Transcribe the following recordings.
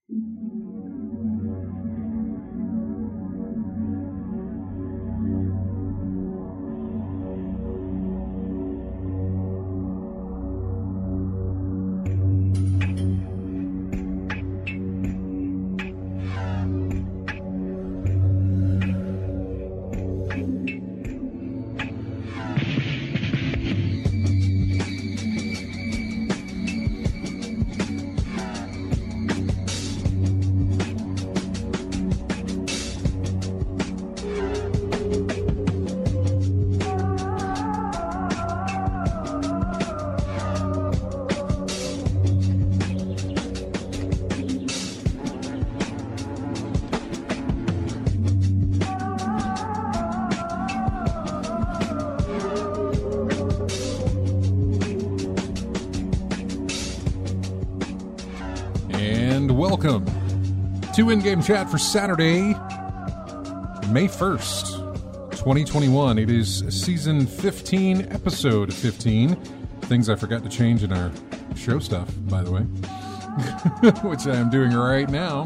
Welcome to In-Game Chat for Saturday, May 1st, 2021. It is Season 15, Episode 15. Things I forgot to change in our show stuff, by the way, which I am doing right now.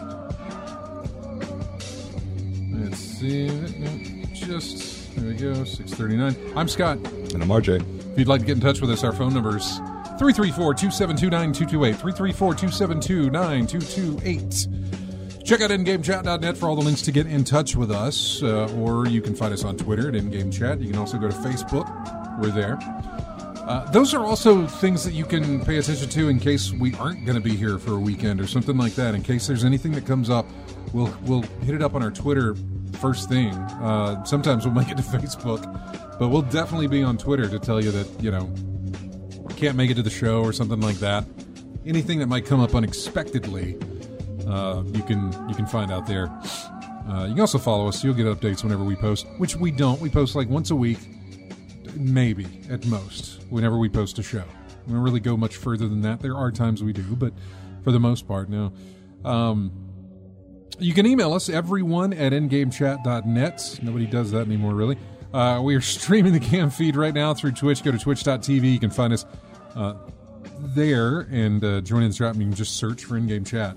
Let's see. There we go, 6:39. I'm Scott. And I'm RJ. If you'd like to get in touch with us, our phone number's 334-272-9228. 334-272-9228. Check out InGameChat.net for all the links to get in touch with us. Or you can find us on Twitter at InGameChat. You can also go to Facebook. We're there. Those are also things that you can pay attention to in case we aren't going to be here for a weekend or something like that. In case there's anything that comes up, we'll hit it up on our Twitter first thing. Sometimes we'll make it to Facebook. But we'll definitely be on Twitter to tell you that, can't make it to the show or something like that. Anything that might come up unexpectedly, you can find out there. You can also follow us. So you'll get updates whenever we post, which we don't. We post like once a week, maybe at most, whenever we post a show. We don't really go much further than that. There are times we do, but for the most part, no. You can email us, everyone at ingamechat.net. Nobody does that anymore, really. We are streaming the cam feed right now through Twitch. Go to twitch.tv. You can find us there and join in the chat. You can just search for In-Game Chat.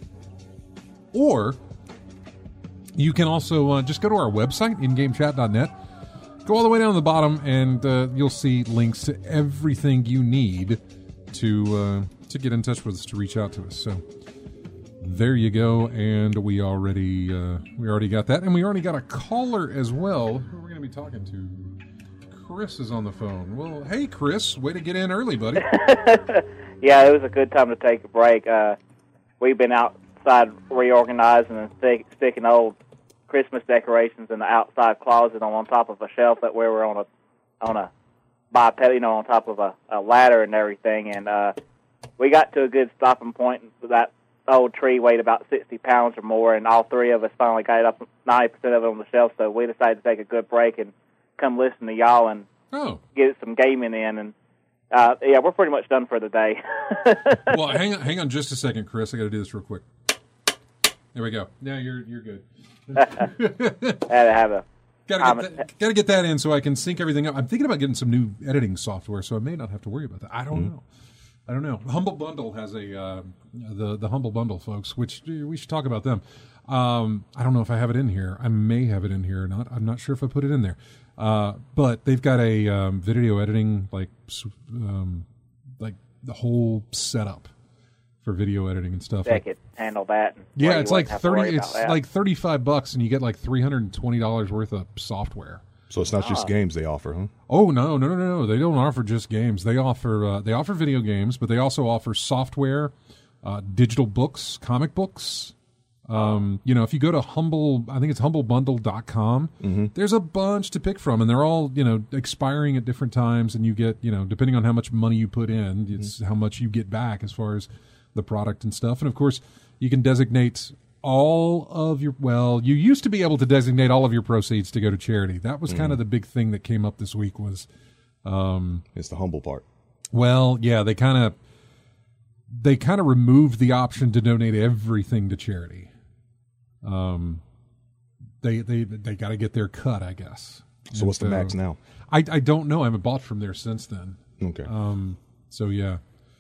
Or you can also just go to our website, ingamechat.net. Go all the way down to the bottom, and you'll see links to everything you need to get in touch with us, to reach out to us. So there you go, and we already got that, and we already got a caller as well. Who are we going to be talking to? Chris is on the phone. Well, hey, Chris, way to get in early, buddy. Yeah, it was a good time to take a break. We've been outside reorganizing and sticking old Christmas decorations in the outside closet on top of a shelf that we were on a biped, on top of a ladder and everything, and we got to a good stopping point. That old tree weighed about 60 pounds or more, and all three of us finally got it up 90% of it on the shelf, so we decided to take a good break and come listen to y'all and get some gaming in, and yeah, we're pretty much done for the day. Well, hang on just a second, Chris. I got to do this real quick. There we go. Yeah, you're good. Had to have a gotta get that in so I can sync everything up. I'm thinking about getting some new editing software, so I may not have to worry about that. I don't know. Humble Bundle has the Humble Bundle, folks, which we should talk about them. I don't know if I have it in here. I may have it in here or not. I'm not sure if I put it in there. But they've got a video editing, like the whole setup for video editing and stuff. They could handle that. Yeah, it's like $35, and you get like $320 worth of software. So it's not just games they offer, huh? Oh, no. They don't offer just games. They offer video games, but they also offer software, digital books, comic books. If you go to I think it's humblebundle.com, there's a bunch to pick from, and they're all, expiring at different times, and you get, depending on how much money you put in, it's how much you get back as far as the product and stuff. And of course, you can designate all of your, you used to be able to designate all of your proceeds to go to charity. That was kind of the big thing that came up this week was... it's the humble part. Well, yeah, they kind of removed the option to donate everything to charity. They got to get their cut, I guess. So what's the max now? I don't know. I haven't bought from there since then. Okay. So yeah.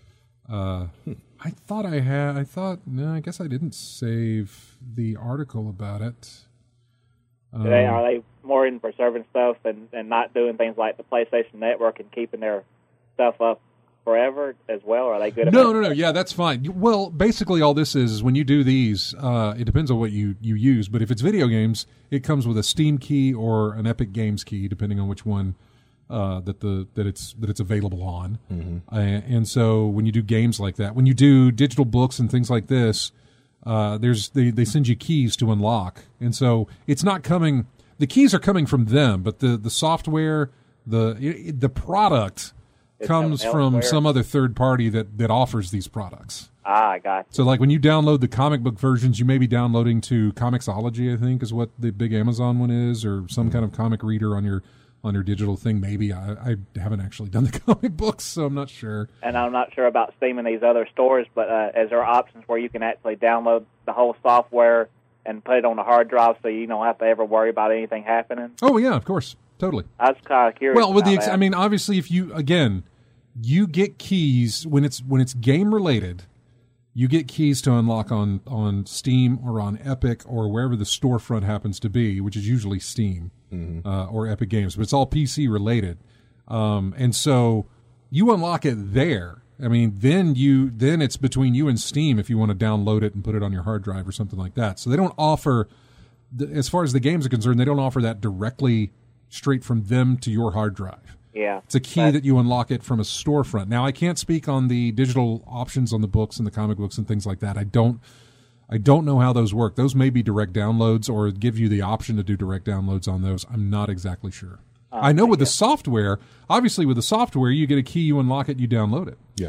I thought I had. No, I guess I didn't save the article about it. Are they more in preserving stuff and not doing things like the PlayStation Network and keeping their stuff up forever as well? Or are they good at No. Yeah, that's fine. Well, basically all this is when you do these, it depends on what you use. But if it's video games, it comes with a Steam key or an Epic Games key, depending on which one that it's available on. Mm-hmm. And so when you do games like that, when you do digital books and things like this, they send you keys to unlock, and so it's not coming. The keys are coming from them, but the software, the product comes from some other third party that offers these products. I got you. So like when you download the comic book versions, you may be downloading to Comixology, I think is what the big Amazon one is, or some kind of comic reader on your digital thing. Maybe I haven't actually done the comic books, so I'm not sure. And I'm not sure about Steam and these other stores, but is there options where you can actually download the whole software and put it on a hard drive so you don't have to ever worry about anything happening? Oh yeah, of course, totally. I was kind of curious. Well, with I mean, obviously, if you get keys when it's game related. You get keys to unlock on Steam or on Epic or wherever the storefront happens to be, which is usually Steam or Epic Games, but it's all PC related. And so you unlock it there. I mean, then it's between you and Steam if you want to download it and put it on your hard drive or something like that. So they don't offer, as far as the games are concerned, they don't offer that directly straight from them to your hard drive. Yeah, it's a key that you unlock it from a storefront. Now, I can't speak on the digital options on the books and the comic books and things like that. I don't know how those work. Those may be direct downloads or give you the option to do direct downloads on those. I'm not exactly sure. I know with the software, obviously with the software, you get a key, you unlock it, you download it. Yeah.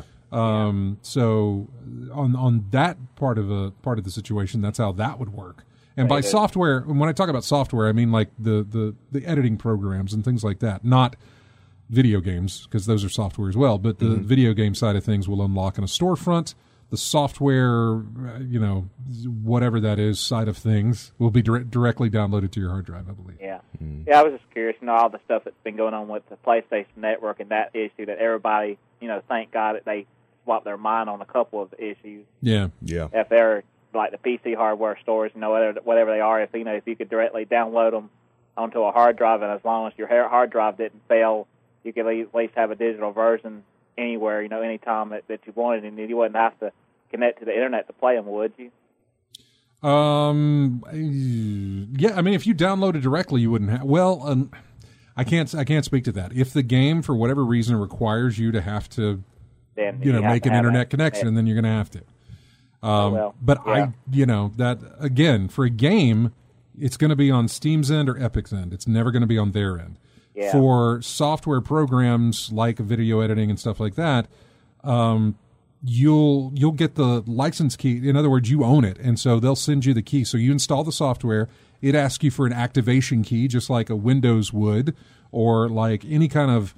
So on that part of the situation, that's how that would work. And by software, when I talk about software, I mean like the editing programs and things like that, not video games, because those are software as well, but the video game side of things will unlock in a storefront. The software, whatever that is, side of things will be directly downloaded to your hard drive, I believe. Yeah. Yeah, I was just curious, all the stuff that's been going on with the PlayStation Network and that issue that everybody, thank God that they swapped their mind on a couple of the issues. Yeah. If they're like the PC hardware stores, whatever they are, if you could directly download them onto a hard drive, and as long as your hard drive didn't fail, you could at least have a digital version anywhere, anytime that you wanted, and you wouldn't have to connect to the internet to play them, would you? Yeah, I mean, if you downloaded directly, you wouldn't have. Well, I can't speak to that. If the game, for whatever reason, requires you to have to, make an internet connection, then you're going to have to. That again, for a game, it's going to be on Steam's end or Epic's end. It's never going to be on their end. Yeah. For software programs like video editing and stuff like that, you'll get the license key. In other words, you own it, and so they'll send you the key. So you install the software. It asks you for an activation key, just like a Windows would, or like any kind of,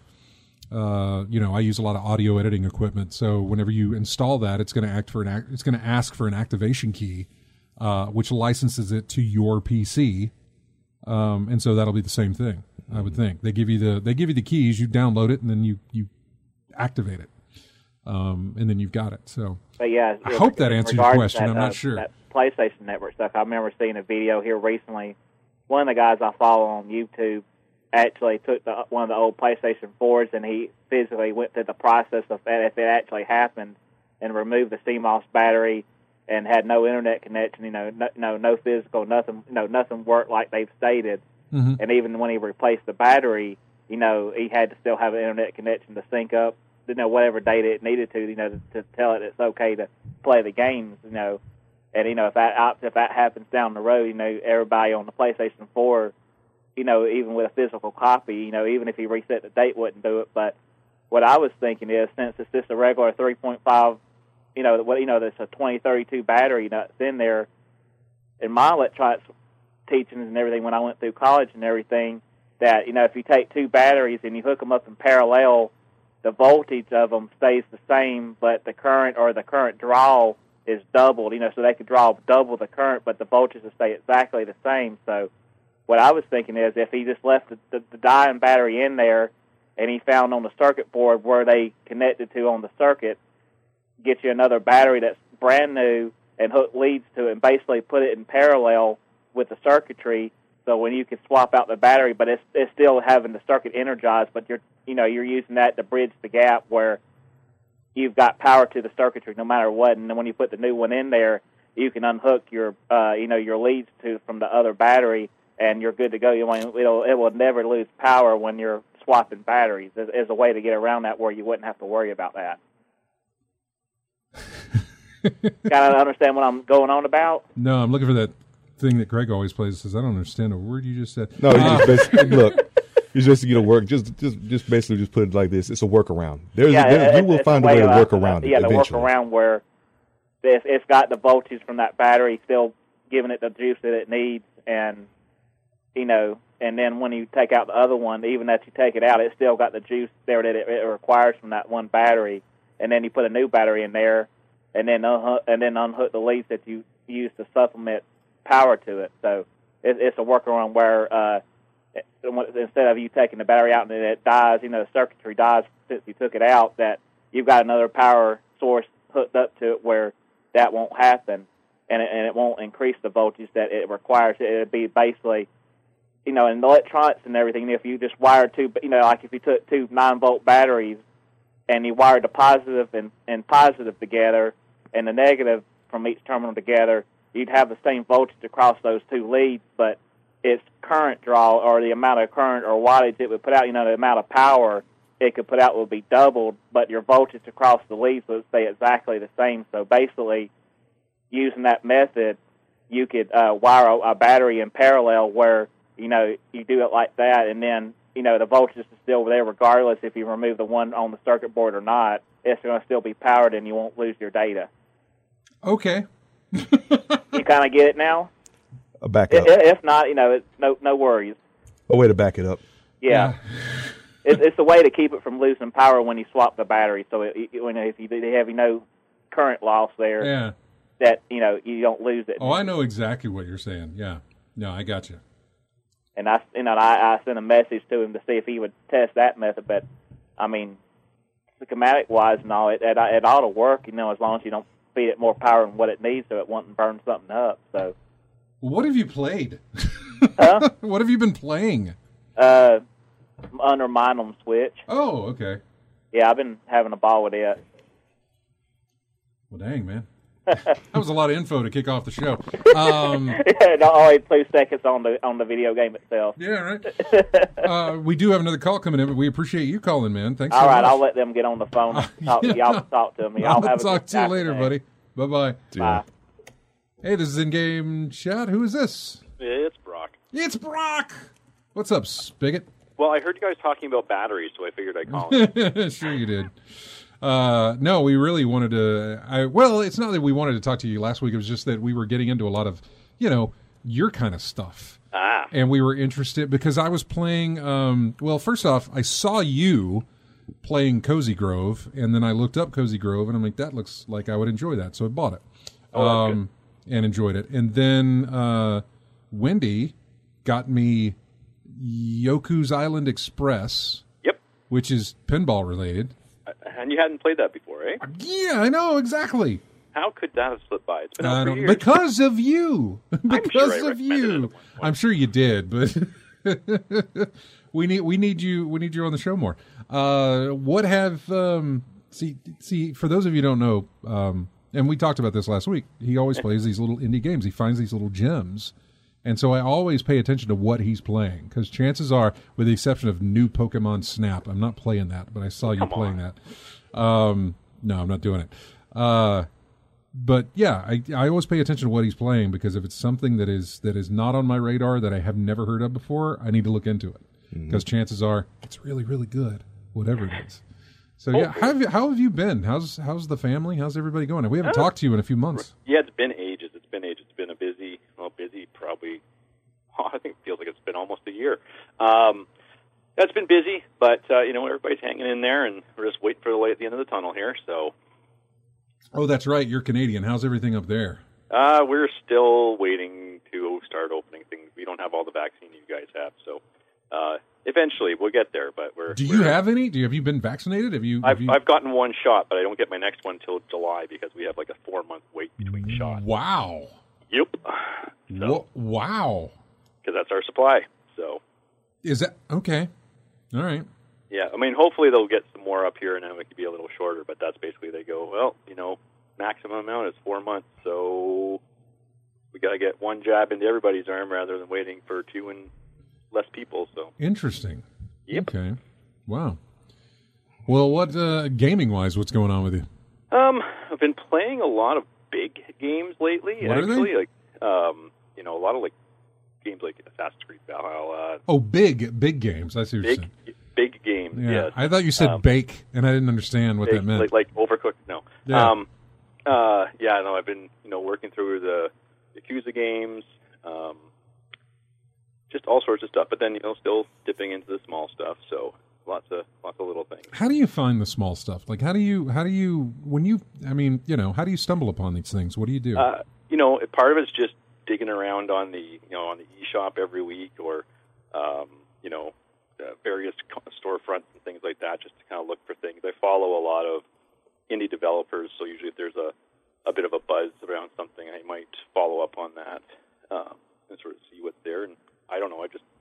I use a lot of audio editing equipment. So whenever you install that, it's going to ask for an activation key, which licenses it to your PC, and so that'll be the same thing. I would think they give you the keys. You download it and then you activate it, and then you've got it. So, but yeah, I hope that answers your question. I'm not sure. That PlayStation Network stuff. I remember seeing a video here recently. One of the guys I follow on YouTube actually took one of the old PlayStation 4s and he physically went through the process of that if it actually happened and removed the CMOS battery and had no internet connection. No physical, nothing. Nothing worked like they've stated. Mm-hmm. And even when he replaced the battery, he had to still have an internet connection to sync up, whatever data it needed to tell it it's okay to play the games, And if that happens down the road, everybody on the PlayStation 4, even with a physical copy, even if he reset the date, wouldn't do it. But what I was thinking is, since it's just a regular 3.5, there's a 2032 battery that's in there, in my electronics teachings and everything when I went through college and everything, that if you take two batteries and you hook them up in parallel, the voltage of them stays the same, but the current draw is doubled. So they could draw double the current, but the voltage will stay exactly the same. So what I was thinking is, if he just left the die and battery in there, and he found on the circuit board where they connected to on the circuit, get you another battery that's brand new and hook leads to it, and basically put it in parallel with the circuitry. So when you can swap out the battery, but it's still having the circuit energized, but you're using that to bridge the gap where you've got power to the circuitry no matter what. And then when you put the new one in there, you can unhook your your leads from the other battery, and you're good to go. It will never lose power when you're swapping batteries. There's a way to get around that where you wouldn't have to worry about that. Kind of understand what I'm going on about? No, I'm looking for that thing that Greg always plays. Says I don't understand a word you just said. No, you just basically look. You just get to work. Just basically just put it like this. It's a workaround. You will find a way to work around it. Yeah, the eventually. workaround where it's got the voltage from that battery still giving it the juice that it needs, and and then when you take out the other one, even as you take it out, it's still got the juice there that it requires from that one battery, and then you put a new battery in there, and then unhook the leads that you use to supplement power to it. So it's a workaround where instead of you taking the battery out and then it dies, the circuitry dies since you took it out, that you've got another power source hooked up to it where that won't happen, and it won't increase the voltage that it requires. It would be basically, in electronics and everything, if you just wired two, like if you took two 9-volt batteries and you wired the positive and positive together and the negative from each terminal together, you'd have the same voltage across those two leads, but its current draw or the amount of current or wattage it would put out, the amount of power it could put out would be doubled, but your voltage across the leads would stay exactly the same. So basically, using that method, you could wire a battery in parallel where, you do it like that, and then, the voltage is still there regardless if you remove the one on the circuit board or not. It's going to still be powered and you won't lose your data. Okay. You kind of get it now? Back up. If not, it's no worries. A way to back it up. Yeah. It's a way to keep it from losing power when you swap the battery. So if you have current loss there, that you don't lose it. Oh, I know exactly what you're saying. Yeah, no, I got you. And I sent a message to him to see if he would test that method. But I mean, schematic wise and all, it ought to work. As long as you don't feed it more power than what it needs, so it won't burn something up. So, what have you played? Huh? What have you been playing? Under Mind'em Switch. Oh, okay. Yeah, I've been having a ball with it. Well, dang, man. That was a lot of info to kick off the show. Only 2 seconds on the video game itself. Yeah, right. We do have another call coming in, but we appreciate you calling, man. Thanks. All right, much. I'll let them get on the phone. Y'all talk to me. I'll talk to you later, buddy. Bye-bye. Bye. Hey, this is In-Game Chat. Who is this? It's Brock. It's Brock. What's up, Spigot? Well, I heard you guys talking about batteries, so I figured I'd call in. Sure you did. No, we really wanted to. Well, it's not that we wanted to talk to you last week. It was just that we were getting into a lot of, your kind of stuff. And we were interested because I was playing. Well, first off, I saw you playing Cozy Grove, and then I looked up Cozy Grove, and I'm like, that looks like I would enjoy that, so I bought it. And enjoyed it. And then Wendy got me Yoku's Island Express. Yep. Which is pinball related. And you hadn't played that before, eh? Yeah, I know, exactly. How could that have slipped by? It's been out for years. Because of you. Because of you. I'm sure you did, but we need you on the show more. What have see for those of you who don't know, and we talked about this last week, he always plays these little indie games. He finds these little gems. And so I always pay attention to what he's playing, because chances are, with the exception of new Pokemon Snap, I'm not playing that, but I saw you playing that. No, I'm not doing it. But yeah, I always pay attention to what he's playing, because if it's something that is not on my radar that I have never heard of before, I need to look into it, because chances are it's really, really good, whatever it is. So yeah, how have you been? How's the family? How's everybody going? We haven't talked to you in a few months. Yeah, it's been ages. It's been a busy probably. I think it feels like it's been almost a year. It's been busy, but everybody's hanging in there, and we're just waiting for the light at the end of the tunnel here. So. Oh, that's right. You're Canadian. How's everything up there? We're still waiting to start opening things. We don't have all the vaccine you guys have, so Eventually, we'll get there. But Do you have any? Have you been vaccinated? I've gotten one shot, but I don't get my next one till July because we have like a 4-month wait between shots. Wow. Yep. So, wow. Because that's our supply. So. Is that okay? All right. Yeah, I mean, hopefully they'll get some more up here, and then it could be a little shorter. But that's basically they go, well, maximum amount is 4 months, so we got to get one jab into everybody's arm rather than waiting for 2 and less people. So interesting. Yep. Okay. Wow. Well, what gaming-wise, what's going on with you? I've been playing a lot of big games lately. What actually, are they? Like, a lot of like games like Assassin's Creed Valhalla. Oh, big games. I see what you're saying. Big games. Yeah. Yes. I thought you said bake, and I didn't understand what that meant. Like Overcooked. No. Yeah. I've been working through the Yakuza games, just all sorts of stuff. But then still dipping into the small stuff. So lots of little things. How do you find the small stuff? Like how do you how do you stumble upon these things? What do you do? Part of it's just digging around on the on the eShop every week, or various storefronts and things like that, just to kind of look for things. I follow a lot of indie developers, so usually if there's a bit of a buzz around something, I might follow up on that and sort of see what's there. And I don't know,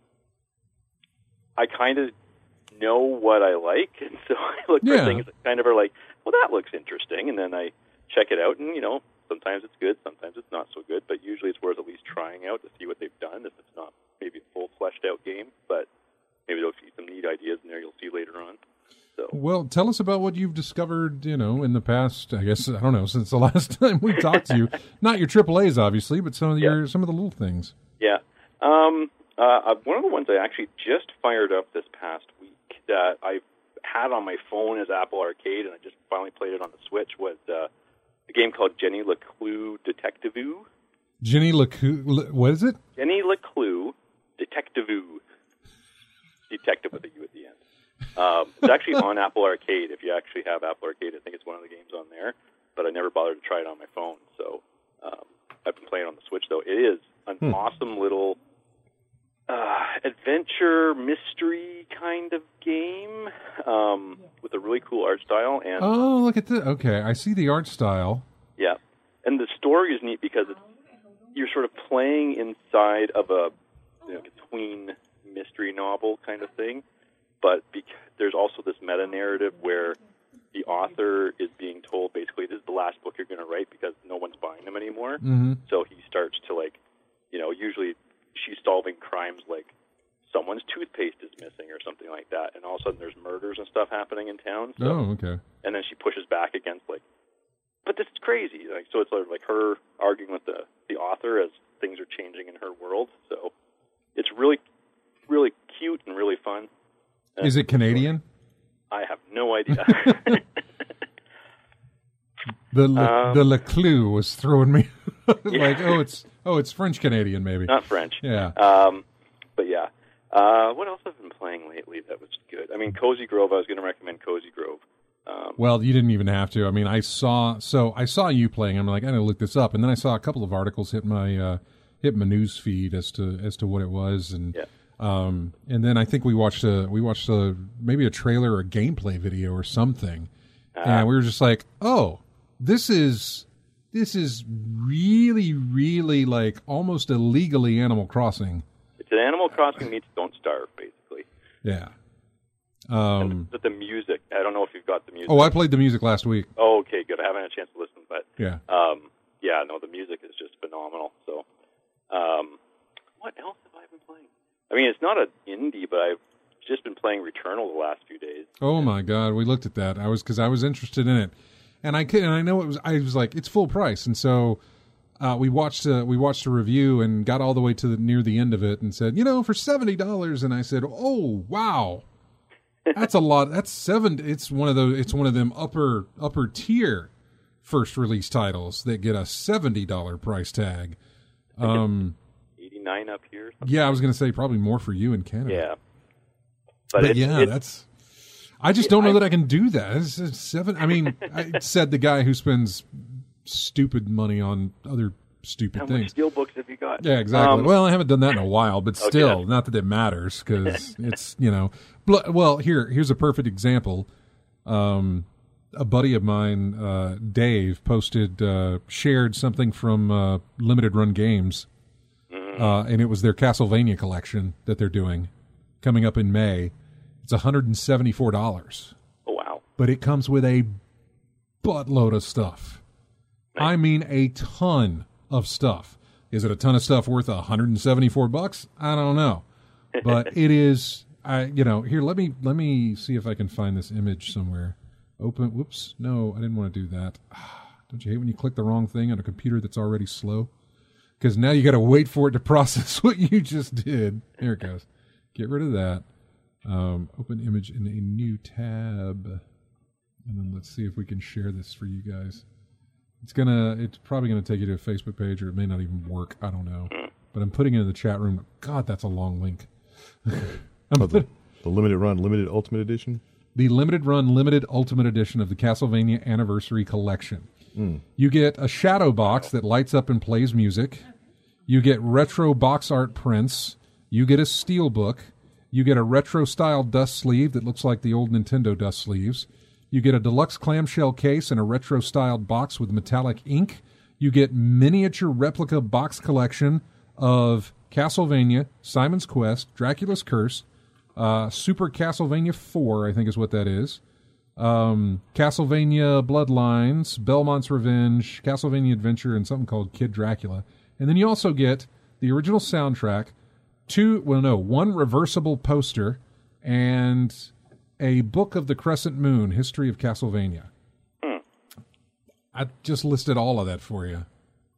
I kind of know what I like, and so I look for things that kind of are like, well, that looks interesting, and then I check it out, and sometimes it's good, sometimes it's not so good, but usually it's worth at least trying out to see what they've done, if it's not maybe a full fleshed out game, but maybe they'll see some neat ideas in there you'll see later on. So. Well, tell us about what you've discovered, in the past, I guess, I don't know, since the last time we talked to you. Not your AAAs, obviously, but some of the little things. Yeah. One of the ones I actually just fired up this past week that I had on my phone as Apple Arcade, and I just finally played it on the Switch, was a game called Jenny LeClue Detective-oo. Jenny LeClue, what is it? Jenny LeClue Detective-oo. Detective with a U at the end. It's actually on Apple Arcade. If you actually have Apple Arcade, I think it's one of the games on there, but I never bothered to try it on my phone. So I've been playing on the Switch, though. It is an awesome little adventure mystery kind of game with a really cool art style. And look at this. Okay, I see the art style. Yeah, and the story is neat because you're sort of playing inside of a between mystery novel kind of thing, but there's also this meta-narrative where the author is being told basically this is the last book you're going to write because no one's buying them anymore. Mm-hmm. So he starts to usually she's solving crimes like someone's toothpaste is missing or something like that, and all of a sudden there's murders and stuff happening in town. So, okay. And then she pushes back against but this is crazy. So it's sort of like her arguing with the author as things are changing in her world. So it's really, really cute and really fun. Is it Canadian? I have no idea. The LeClue was throwing me it's French Canadian maybe. Not French. Yeah. But yeah. What else have I been playing lately that was good? I mean, Cozy Grove. I was going to recommend Cozy Grove. Well, you didn't even have to. I mean, I saw you playing. I'm like, I gotta look this up, and then I saw a couple of articles hit my news feed as to what it was, and and then I think we watched maybe a trailer or a gameplay video or something, and we were just like, oh, this is really, really like almost illegally Animal Crossing. It's an Animal Crossing meets Don't Starve, basically. Yeah. But the music, I don't know if you've got the music. Oh, I played the music last week. Oh, okay, good. I haven't had a chance to listen, but yeah. The music is just phenomenal. So, what else have I been playing? I mean, it's not an indie, but I've just been playing Returnal the last few days. Oh my God, we looked at that. Because I was interested in it, and I know it was. I was like, it's full price, and so we watched a review and got all the way to near the end of it, and said, for $70, and I said, oh wow. That's a lot. That's $7. It's one of them upper tier first release titles that get a $70 price tag. 89 up here. Yeah, I was going to say probably more for you in Canada. Yeah, but that's. I just don't know that I can do that. It's $7. I mean, I said the guy who spends stupid money on other stupid How things. much steel books have you got? Yeah, exactly. Well, I haven't done that in a while, but still, not that it matters because it's, well, here's a perfect example. A buddy of mine, Dave, shared something from Limited Run Games, and it was their Castlevania collection that they're doing, coming up in May. It's $174. Oh, wow. But it comes with a buttload of stuff. Nice. I mean, a ton of stuff. Is it a ton of stuff worth $174? I don't know. But it is, here, let me see if I can find this image somewhere. Whoops, no, I didn't want to do that. Don't you hate when you click the wrong thing on a computer that's already slow? Because now you got to wait for it to process what you just did. Here it goes. Get rid of that. Open image in a new tab. And then let's see if we can share this for you guys. It's probably gonna take you to a Facebook page, or it may not even work. I don't know. But I'm putting it in the chat room. God, that's a long link. The limited run, limited ultimate edition? The limited run, limited ultimate edition of the Castlevania Anniversary Collection. You get a shadow box that lights up and plays music. You get retro box art prints. You get a steel book. You get a retro-style dust sleeve that looks like the old Nintendo dust sleeves. You get a deluxe clamshell case and a retro-styled box with metallic ink. You get miniature replica box collection of Castlevania, Simon's Quest, Dracula's Curse, Super Castlevania 4, I think is what that is. Castlevania Bloodlines, Belmont's Revenge, Castlevania Adventure, and something called Kid Dracula. And then you also get the original soundtrack, one reversible poster, and a book of the Crescent Moon, History of Castlevania. I just listed all of that for you.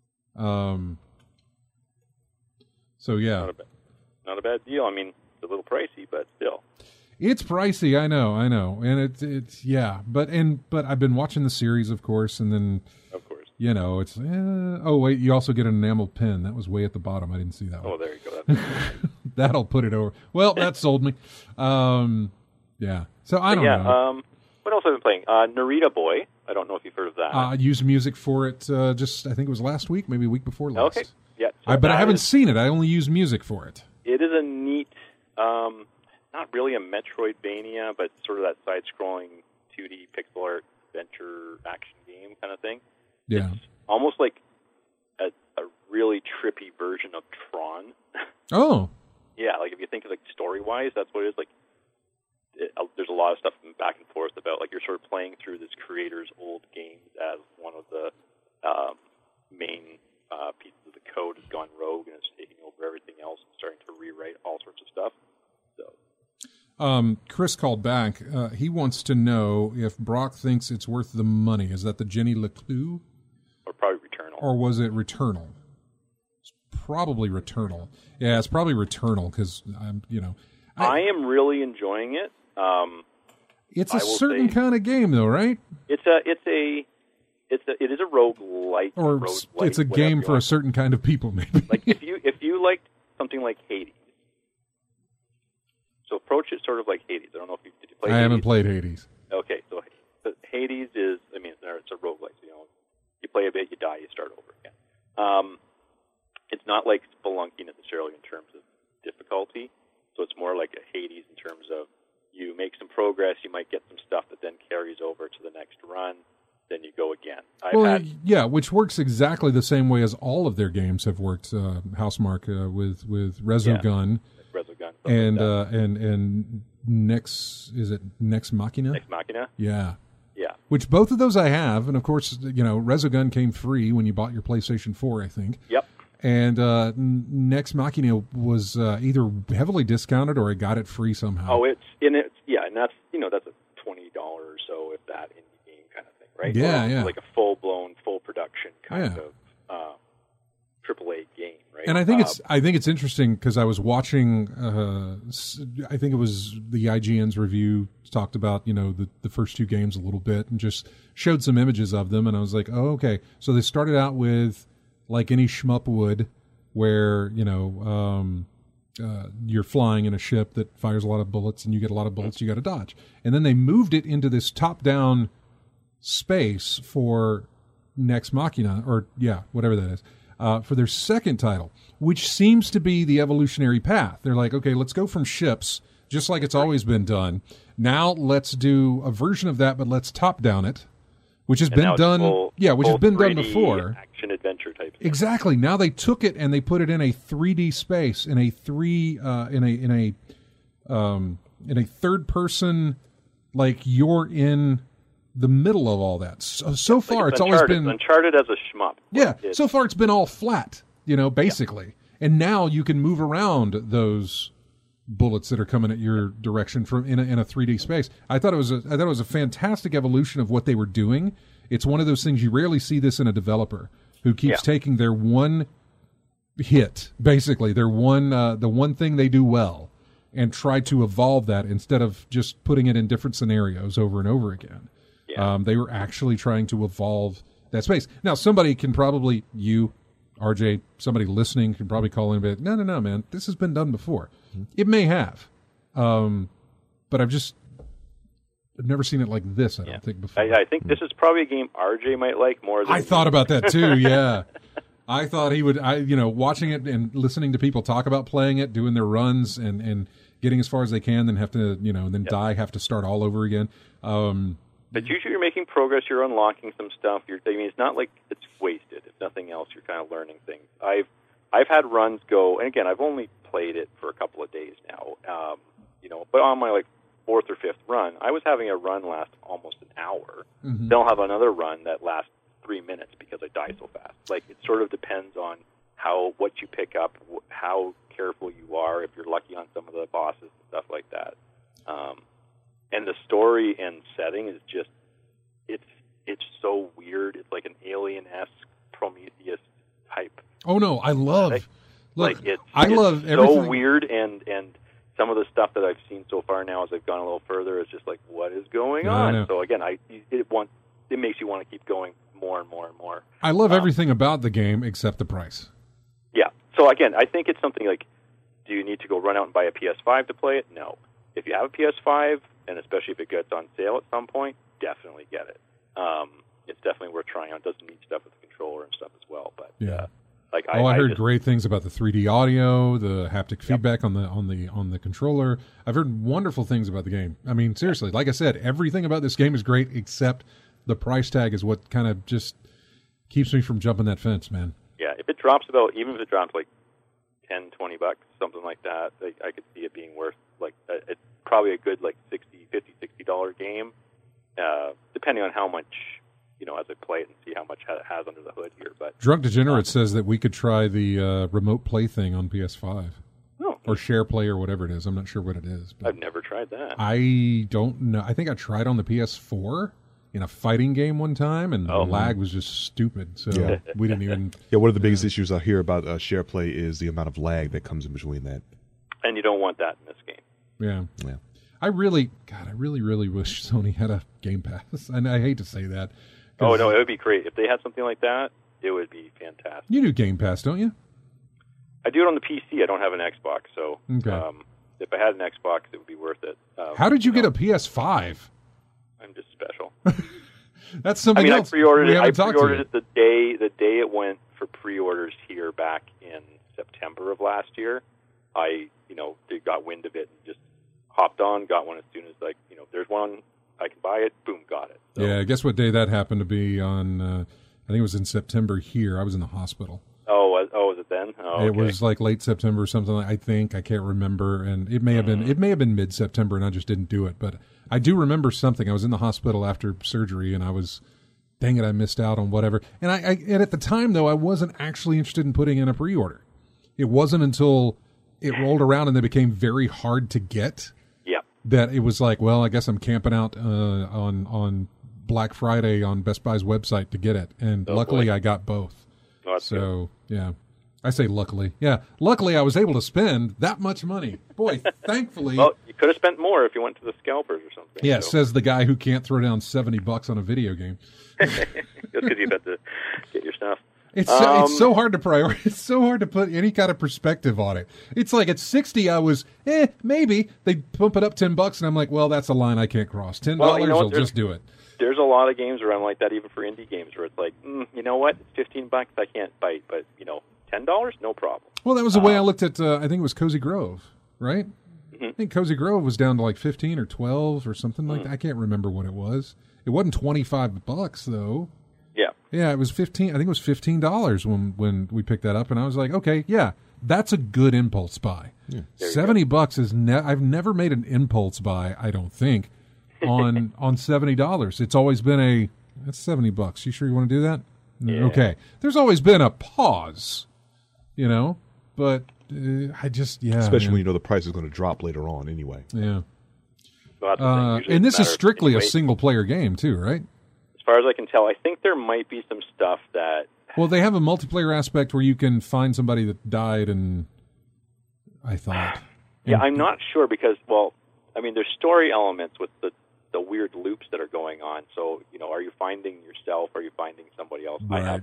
So yeah. Not a bad deal. I mean, it's a little pricey, but still. It's pricey, I know. And it's yeah, but I've been watching the series, of course, and then of course. It's oh wait, you also get an enamel pin. That was way at the bottom. I didn't see that one. Oh, there you go. That'll put it over. Well, that sold me. Yeah. So I don't know. What else have I been playing? Narita Boy. I don't know if you've heard of that. I used music for it I think it was last week, maybe a week before last. Okay. Yeah. So but I haven't seen it. I only used music for it. It is a neat, not really a Metroidvania, but sort of that side-scrolling 2D pixel art adventure action game kind of thing. Yeah. It's almost like a really trippy version of Tron. Oh. Yeah, like if you think of like story-wise, that's what it is. Like, there's a lot of stuff back and forth about like you're sort of playing through this creator's old games as one of the main pieces of the code has gone rogue and is taking over everything else and starting to rewrite all sorts of stuff. So, Chris called back. He wants to know if Brock thinks it's worth the money. Is that the Jenny LeClue? Or probably Returnal. Or was it Returnal? It's probably Returnal. Yeah, it's probably Returnal because I am really enjoying it. It's a certain kind of game, though, right? It is a roguelike. Or it's a game for a certain kind of people, maybe. Like if you liked something like Hades, so approach it sort of like Hades. I don't know if did you play. I haven't played Hades. Okay, so Hades is, it's a roguelike. So, you play a bit, you die, you start over again. It's not like Spelunky necessarily in terms of difficulty. So it's more like a Hades in terms of you make some progress, you might get some stuff that then carries over to the next run, then you go again. Yeah, which works exactly the same way as all of their games have worked. Housemarque with Resogun, and Nex Machina. Nex Machina. Yeah. Yeah. Which both of those I have, and of course, Resogun came free when you bought your PlayStation 4, I think. Yep. And Nex Machina was either heavily discounted or I got it free somehow. Oh, and that's that's a $20 or so, if that, indie game kind of thing, right? Yeah, yeah. Like a full-blown, full production kind of AAA game, right? And I think it's interesting because I was watching. I think it was the IGN's review talked about the first two games a little bit and just showed some images of them, and I was like, oh, okay. So they started out with like any shmup would, where you're flying in a ship that fires a lot of bullets, and you get a lot of bullets you got to dodge. And then they moved it into this top-down space for Nex Machina, or whatever that is. for their second title, which seems to be the evolutionary path. They're like, okay, let's go from ships, just like it's always been done. Now let's do a version of that, but let's top down it, which has been done. Which has been done before. Action adventure type thing. Exactly. Now they took it and they put it in a 3D space, in a third person, like you're in the middle of all that. So far, like it's always been Uncharted as a shmup. Yeah. So far, it's been all flat, basically. Yeah. And now you can move around those bullets that are coming at your direction from in a 3D space. I thought it was a fantastic evolution of what they were doing. It's one of those things you rarely see this in a developer who keeps taking their one hit, basically their one the one thing they do well, and try to evolve that instead of just putting it in different scenarios over and over again. Yeah. They were actually trying to evolve that space. Now, somebody can probably, you, RJ, somebody listening can probably call in and be like, no, man, this has been done before. Mm-hmm. It may have. But I've never seen it like this, I don't think, before. I think this is probably a game RJ might like more than... I thought about that, too, yeah. I thought he would, watching it and listening to people talk about playing it, doing their runs and getting as far as they can, then have to, have to start all over again. But usually you're making progress, you're unlocking some stuff. It's not like it's wasted. If nothing else, you're kind of learning things. I've had runs go, and again, I've only played it for a couple of days now, but on my fourth or fifth run, I was having a run last almost an hour. Mm-hmm. Then I'll have another run that lasts 3 minutes because I die so fast. It sort of depends on what you pick up, how careful you are, if you're lucky on some of the bosses and stuff like that. And the story and setting is just, it's so weird. It's like an Alien-esque Prometheus type. Oh no, I love. It's everything. So weird, and some of the stuff that I've seen so far now as I've gone a little further is just like, what is going on? So again, it makes you want to keep going more and more and more. I love everything about the game except the price. Yeah. So again, I think it's something like, do you need to go run out and buy a PS5 to play it? No. If you have a PS5, and especially if it gets on sale at some point, definitely get it. It's definitely worth trying out. It doesn't need stuff with the controller and stuff as well, but I heard great things about the 3D audio, the haptic feedback on the controller. I've heard wonderful things about the game. I mean, seriously, like I said, everything about this game is great except the price tag is what kind of just keeps me from jumping that fence, man. Yeah, even if it drops like $10, $20, something like that, I could see it being worth it's probably a good $60 game, depending on how much, as I play it and see how much it has under the hood here. But Drunk Degenerate says that we could try the remote play thing on PS5. Oh. Or Share Play or whatever it is. I'm not sure what it is. But I've never tried that. I don't know. I think I tried on the PS4 in a fighting game one time, and the lag was just stupid. So we didn't even... Yeah, one of the biggest issues I hear about Share Play is the amount of lag that comes in between that. And you don't want that in this game. Yeah. I really wish Sony had a Game Pass. And I hate to say that. Oh, no, it would be great. If they had something like that, it would be fantastic. You do Game Pass, don't you? I do it on the PC. I don't have an Xbox. So if I had an Xbox, it would be worth it. How did you get a PS5? I'm just special. That's something else. I pre-ordered it the day it went for pre-orders here back in September of last year. I got wind of it and just hopped on, got one as soon as there's one, I can buy it, boom, got it. So. Yeah, guess what day that happened to be on, I think it was in September here. I was in the hospital. Oh, was it then? Oh, okay. It was late September or something, I can't remember, and it may have been mid-September and I just didn't do it, but I do remember something. I was in the hospital after surgery and I was, dang it, I missed out on whatever. And and at the time though, I wasn't actually interested in putting in a pre-order. It wasn't until it rolled around and they became very hard to get. Yeah. That it was like, well, I guess I'm camping out on Black Friday on Best Buy's website to get it, and luckily I got both. Oh, so good. Yeah, I say luckily. Yeah, luckily I was able to spend that much money. Boy, thankfully. Well, you could have spent more if you went to the scalpers or something. Yeah, says the guy who can't throw down $70 on a video game. Just because you've had to get your stuff. It's so hard to prioritize. It's so hard to put any kind of perspective on it. It's like at 60, I was, maybe. They bump it up $10, and I'm like, well, that's a line I can't cross. $10 will just do it. there's a lot of games where I'm like that, even for indie games, where it's like, you know what, it's $15, I can't bite, but $10, no problem. Well, that was the way I looked at. I think it was Cozy Grove, right? Mm-hmm. I think Cozy Grove was down to like 15 or 12 or something like that. I can't remember what it was. It wasn't $25 though. Yeah. Yeah, it was 15. I think it was $15 when we picked that up, and I was like, okay, yeah, that's a good impulse buy. Yeah. $70 is I've never made an impulse buy, I don't think, on $70. It's always been that's $70. You sure you want to do that? Yeah. Okay. There's always been a pause, but I just, especially when you know the price is going to drop later on anyway. Yeah. And this is strictly a single-player game, too, right? As far as I can tell, I think there might be some stuff that... Well, they have a multiplayer aspect where you can find somebody that died, and I thought... Yeah, I'm not sure because, there's story elements with the weird loops that are going on. So, are you finding yourself? Are you finding somebody else? Right.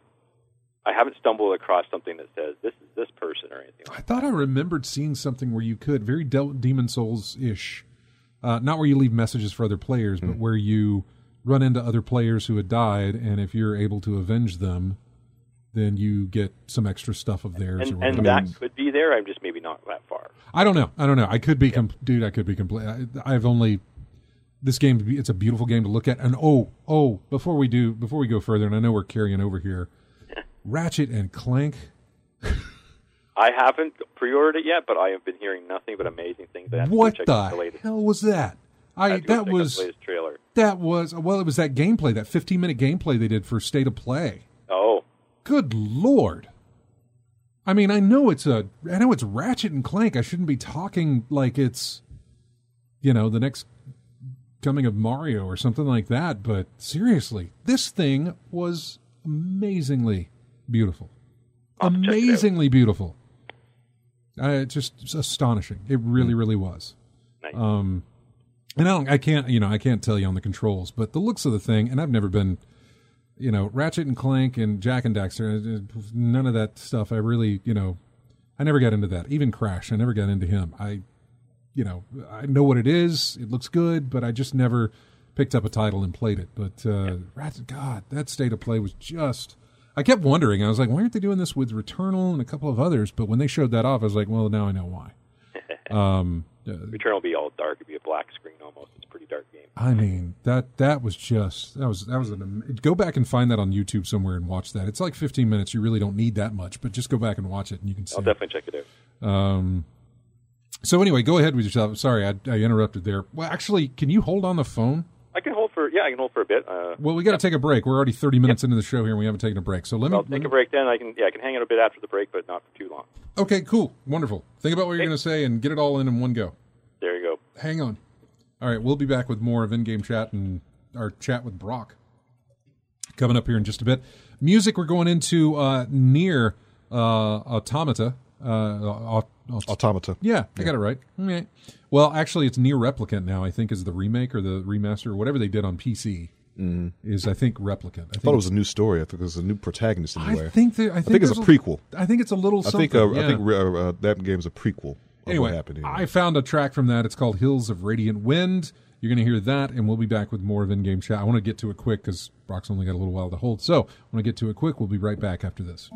I haven't stumbled across something that says this is this person or anything like I thought I remembered seeing something where you could, very Demon Souls-ish, not where you leave messages for other players, but where you run into other players who had died, and if you're able to avenge them, then you get some extra stuff of theirs. And that could be there. I'm just maybe not that far. I don't know. I could be, dude. I could be complete. I've only this game. It's a beautiful game to look at. And before we go further, and I know we're carrying over here, Ratchet and Clank. I haven't pre-ordered it yet, but I have been hearing nothing but amazing things. What the hell was that? It was that gameplay, that 15-minute gameplay they did for State of Play. Oh, good Lord! I mean, I know it's Ratchet and Clank. I shouldn't be talking like it's, the next coming of Mario or something like that. But seriously, this thing was amazingly beautiful. Amazingly beautiful. It's just astonishing. It really, really was. Nice. And I can't tell you on the controls, but the looks of the thing, and I've never been, Ratchet and Clank and Jak and Daxter, none of that stuff. I really, I never got into that. Even Crash, I never got into him. I know what it is. It looks good, but I just never picked up a title and played it. But Ratchet, God, that State of Play was just... I kept wondering. I was like, why aren't they doing this with Returnal and a couple of others? But when they showed that off, I was like, well, now I know why. Returnal will be all dark. It'll be a black screen almost. It's a pretty dark game. I mean, that was go back and find that on YouTube somewhere and watch that. It's like 15 minutes. You really don't need that much, but just go back and watch it and you can see. I'll definitely check it out. So anyway, go ahead with yourself. Sorry, I interrupted there. Well, actually, can you hold on the phone? I can hold for a bit. Well, we got to take a break. We're already 30 minutes into the show here, and we haven't taken a break. So I'll take a break then. I can hang out a bit after the break, but not for too long. Okay, cool, wonderful. Think about what you're going to say and get it all in one go. There you go. Hang on. All right, we'll be back with more of In-Game Chat and our chat with Brock coming up here in just a bit. Music, we're going into Nier Automata. Automata. Yeah, I got it right. Okay. Well, actually, it's Nier Replicant now, I think, is the remake or the remaster or whatever they did on PC. Is, I think, Replicant. I thought it was a new story. I think it was a new protagonist anyway. I think it's a prequel. I think it's a little something. I think that game's a prequel. Anyway, what happened here. I found a track from that. It's called Hills of Radiant Wind. You're going to hear that, and we'll be back with more of In-Game Chat. I want to get to it quick because Brock's only got a little while to hold. So I want to get to it quick. We'll be right back after this.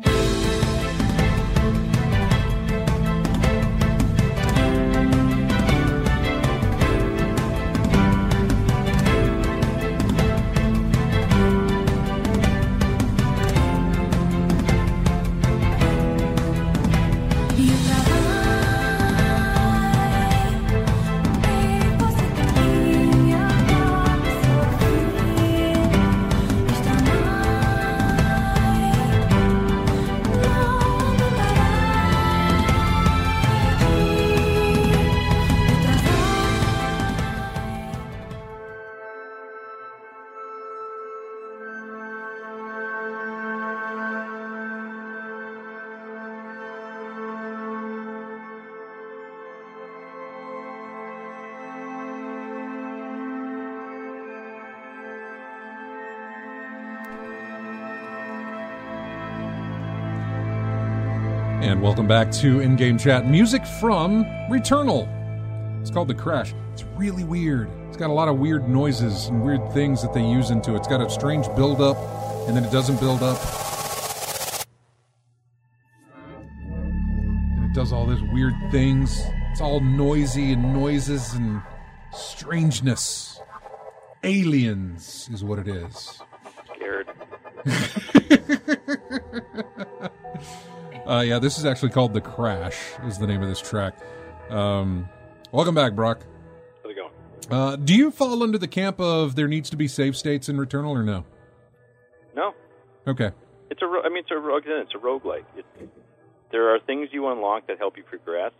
And welcome back to In-Game Chat. Music from Returnal. It's called The Crash. It's really weird. It's got a lot of weird noises and weird things that they use into it. It's got a strange build-up, and then it doesn't build up. And it does all these weird things. It's all noisy and noises and strangeness. Aliens is what it is. Scared. Yeah, this is actually called The Crash, is the name of this track. Welcome back, Brock. How's it going? Do you fall under the camp of there needs to be save states in Returnal or no? No. Okay. It's a roguelike. There are things you unlock that help you progress.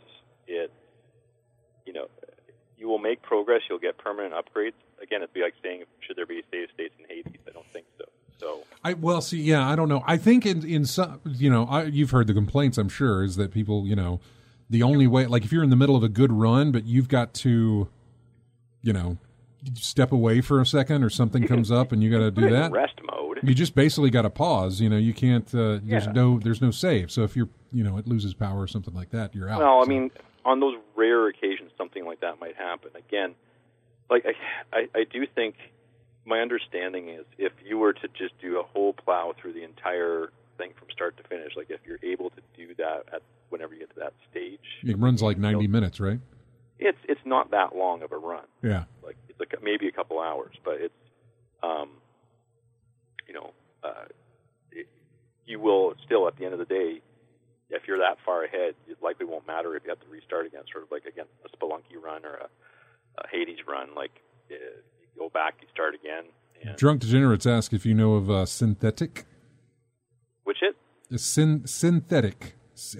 You will make progress. You'll get permanent upgrades. Again, it'd be like saying, should there be save states in Hades? I don't think so. I don't know. I think in some, you've heard the complaints, I'm sure, is that people, the only way, like if you're in the middle of a good run, but you've got to, step away for a second or something comes up and you got to do that. Rest mode. You just basically got to pause. You can't. There's no save. So if you're, it loses power or something like that, you're out. Well, so. I mean, on those rare occasions, something like that might happen. Again, like I do think. My understanding is if you were to just do a whole plow through the entire thing from start to finish, like if you're able to do that whenever you get to that stage. It runs like 90 minutes, right? It's not that long of a run. Yeah. It's like maybe a couple hours, but it's, you will still, at the end of the day, if you're that far ahead, it likely won't matter if you have to restart again, sort of like, again, a Spelunky run or a Hades run, you go back, you start again. And Drunk Degenerates ask if you know of Synthetic. Which it? Synthetic.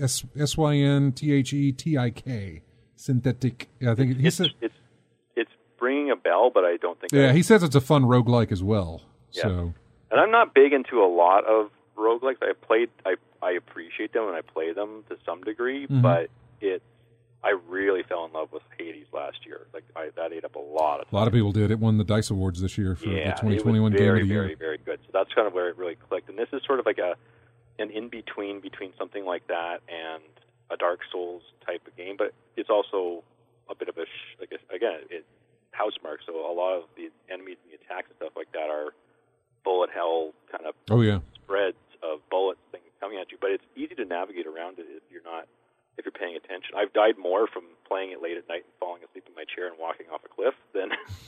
Synthetik. Synthetic. I think he said it's bringing a bell, but I don't think. Yeah, he says it's a fun roguelike as well. Yeah. So. And I'm not big into a lot of roguelikes. I appreciate them and I play them to some degree, but I really fell in love with Hades last year. That ate up a lot of time. A lot of people did. It won the DICE Awards this year for the 2021 it was Game of the very, Year. very, very good. So that's kind of where it really clicked. And this is sort of like an in-between something like that and a Dark Souls type of game, but it's also a bit of it's house mark, so a lot of the enemies and the attacks and stuff like that are bullet hell kind of spreads of bullets things coming at you, but it's easy to navigate around it if you're paying attention. I've died more from playing it late at night and falling asleep in my chair and walking off a cliff than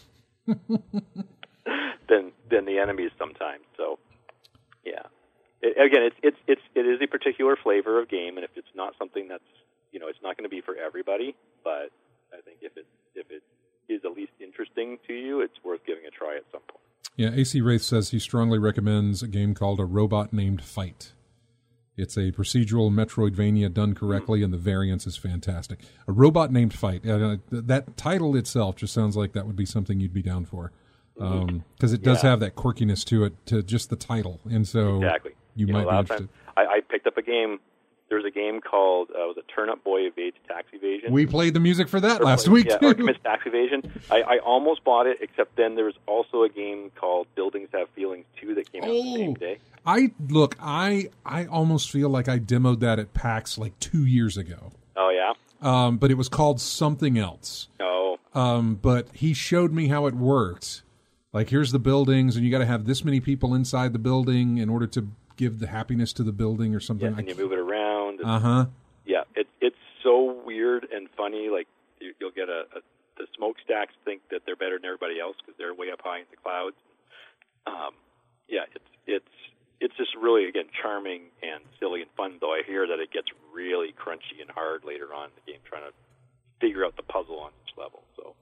than the enemies sometimes. So, yeah. It is a particular flavor of game, and if it's not something that's it's not going to be for everybody. But I think if it is at least interesting to you, it's worth giving a try at some point. Yeah, AC Wraith says he strongly recommends a game called A Robot Named Fight. It's a procedural Metroidvania done correctly, and the variance is fantastic. A Robot Named Fight. That title itself just sounds like that would be something you'd be down for. Because it does have that quirkiness to it, to just the title. And so you might be interested. I picked up a game. There's a game called was it Turn Up Boy Evades Tax Evasion. We played the music for that last week, too. Or Commits Tax Evasion. I almost bought it, except then there was also a game called Buildings Have Feelings 2 that came out the same day. I almost feel like I demoed that at PAX like 2 years ago. Oh, yeah? But it was called something else. Oh. But he showed me how it worked. Like, here's the buildings, and you got to have this many people inside the building in order to give the happiness to the building or something. Yeah, and you move it around. Yeah, it's so weird and funny. Like, you'll get the smokestacks think that they're better than everybody else because they're way up high in the clouds. It's just really, again, charming and silly and fun, though I hear that it gets really crunchy and hard later on in the game trying to figure out the puzzle on each level. So,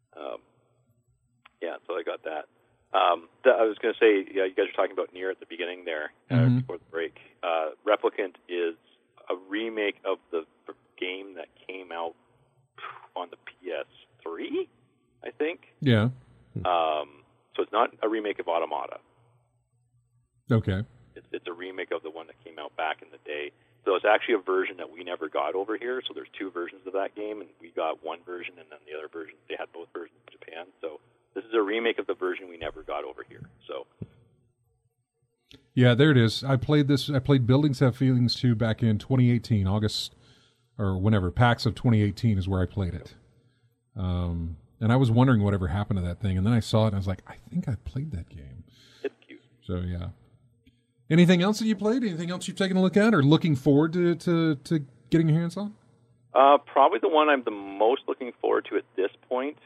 so I got that. I was going to say, you guys were talking about Nier at the beginning there before the break. Replicant is a remake of the game that came out on the PS3, I think. Yeah. So it's not a remake of Automata. Okay. It's a remake of the one that came out back in the day. So it's actually a version that we never got over here. So there's two versions of that game, and we got one version, and then the other version, they had both versions in Japan. So this is a remake of the version we never got over here. So, yeah, there it is. I played Buildings Have Feelings 2 back in 2018, August or whenever. PAX of 2018 is where I played it. And I was wondering whatever happened to that thing, and then I saw it, and I was like, I think I played that game. It's cute. So, yeah. Anything else that you played? Anything else you've taken a look at or looking forward to getting your hands on? Probably the one I'm the most looking forward to at this point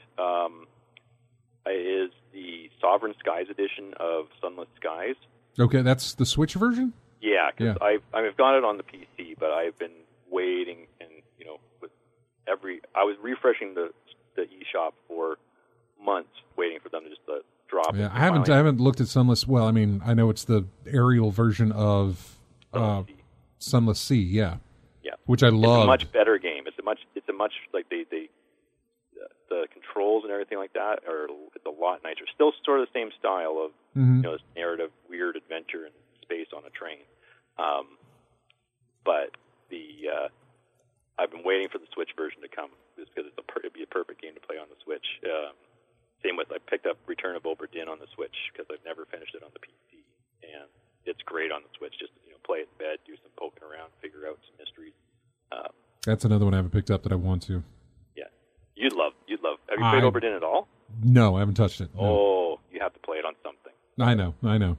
is the Sovereign Skies edition of Sunless Skies. Okay, that's the Switch version? Yeah, because I've got it on the PC, but I've been waiting, and I was refreshing the eShop for months, waiting for them to just drop. Yeah, I haven't looked at Sunless. Well, I mean, I know it's the aerial version of Sunless Sea. Yeah, which I love. It's a much better game. It's a much like the controls and everything like that it's a lot nicer. Still sort of the same style of this narrative, weird adventure in space on a train. But I've been waiting for the Switch version to come just because it'd be a perfect game to play on the Switch. Same with I picked up Return of Obra Dinn on the Switch because I've never finished it on the PC, and it's great on the Switch. Just play it in bed, do some poking around, figure out some mysteries. That's another one I haven't picked up that I want to. Yeah, you'd love. Have you played Obra Dinn at all? No, I haven't touched it. No. Oh, you have to play it on something. I know.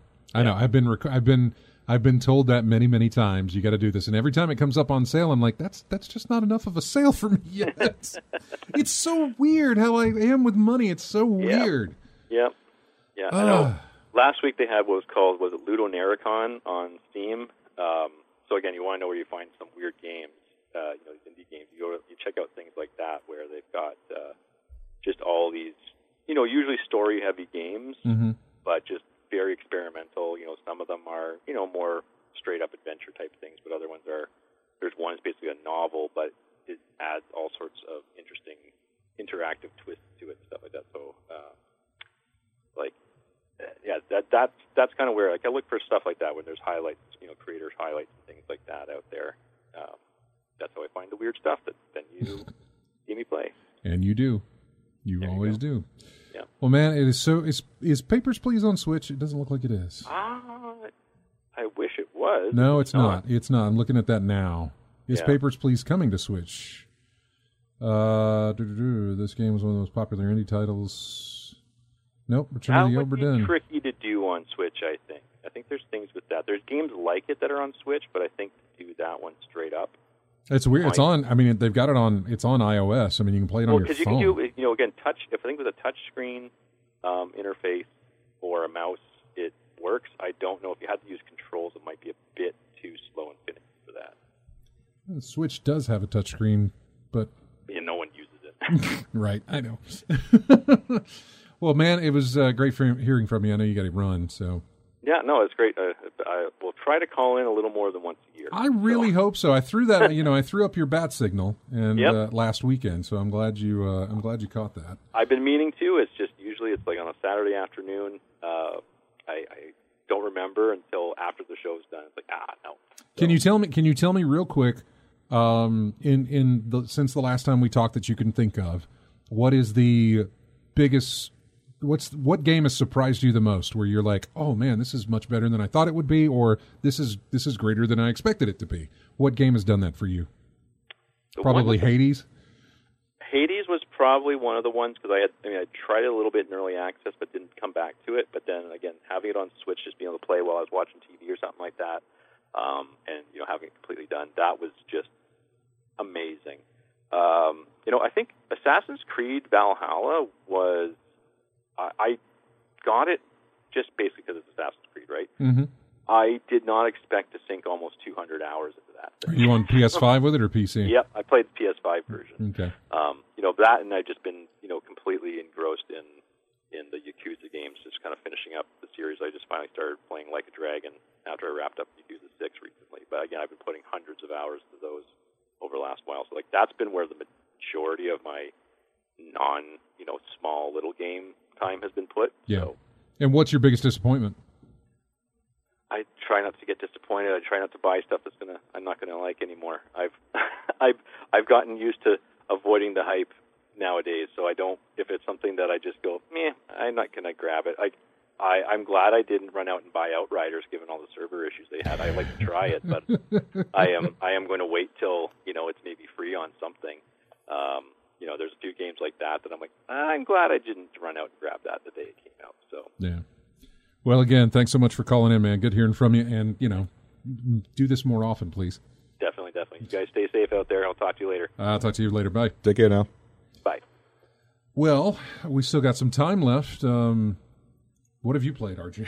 I've been told that many times. You got to do this, and every time it comes up on sale, I'm like, that's just not enough of a sale for me yet. It's so weird how I am with money. It's so weird. Yeah. I know. Last week they had what was it Ludonarracon on Steam. So again, you want to know where you find some weird games. These indie games. You check out things like that where they've got just all these, usually story-heavy games, but just very experimental. Some of them are, more straight-up adventure type things, but other ones there's one that's basically a novel, but it adds all sorts of interesting interactive twists to it and stuff like that. So, that's kind of where, I look for stuff like that when there's highlights, creators' highlights and things like that out there. That's how I find the weird stuff that then you see me play. And you do. You always do. Yeah. Well, man, it is so. Is Papers, Please on Switch? It doesn't look like it is. I wish it was. No, it's not. It's not. I'm looking at that now. Is Papers, Please coming to Switch? This game was one of the most popular indie titles. Nope. Return of the Obra Dinn. That would be tricky to do on Switch, I think. I think there's things with that. There's games like it that are on Switch, but I think to do that one straight up. It's weird. It's on. I mean, they've got it on. It's on iOS. I mean, you can play it on your phone. Because you can do, again, touch. If I think with a touch screen interface or a mouse, it works. I don't know if you had to use controls. It might be a bit too slow and finicky for that. The Switch does have a touch screen, but no one uses it. Right. I know. Well, man, it was great hearing from you. I know you got to run, so. Yeah, no, it's great. I will try to call in a little more than once a year. I really hope so. I threw that, I threw up your bat signal and last weekend, so I'm glad you caught that. I've been meaning to. It's just usually it's like on a Saturday afternoon. I don't remember until after the show's done. It's like no. So. Can you tell me real quick? Since the last time we talked, that you can think of, what is the biggest? What game has surprised you the most? Where you're like, oh man, this is much better than I thought it would be, or this is greater than I expected it to be. What game has done that for you? Probably Hades. Hades was probably one of the ones because I tried it a little bit in early access, but didn't come back to it. But then again, having it on Switch, just being able to play while I was watching TV or something like that, and having it completely done, that was just amazing. I think Assassin's Creed Valhalla was. I got it just basically because it's Assassin's Creed, right? Mm-hmm. I did not expect to sink almost 200 hours into that. Are you on PS5 with it or PC? Yep, I played the PS5 version. Okay. That, and I've just been, completely engrossed in the Yakuza games, just kind of finishing up the series. I just finally started playing Like a Dragon after I wrapped up Yakuza 6 recently. But again, I've been putting hundreds of hours to those over the last while. So that's been where the majority of my small little game time has been put. Yeah. So, and what's your biggest disappointment? I try not to get disappointed. I try not to buy stuff I'm not gonna like anymore. I've gotten used to avoiding the hype nowadays, so I don't. If it's something that I just go, meh, I'm not gonna grab it. I'm glad I didn't run out and buy Outriders, given all the server issues they had. I'd like to try it, but I am going to wait till it's maybe free on something. there's a few games like that I'm like, I'm glad I didn't run out and grab that the day it came out. So yeah. Well, again, thanks so much for calling in, man. Good hearing from you, and do this more often, please. Definitely. You guys stay safe out there. I'll talk to you later. I'll talk to you later. Bye. Take care now. Bye. Well, we still got some time left. What have you played, RJ?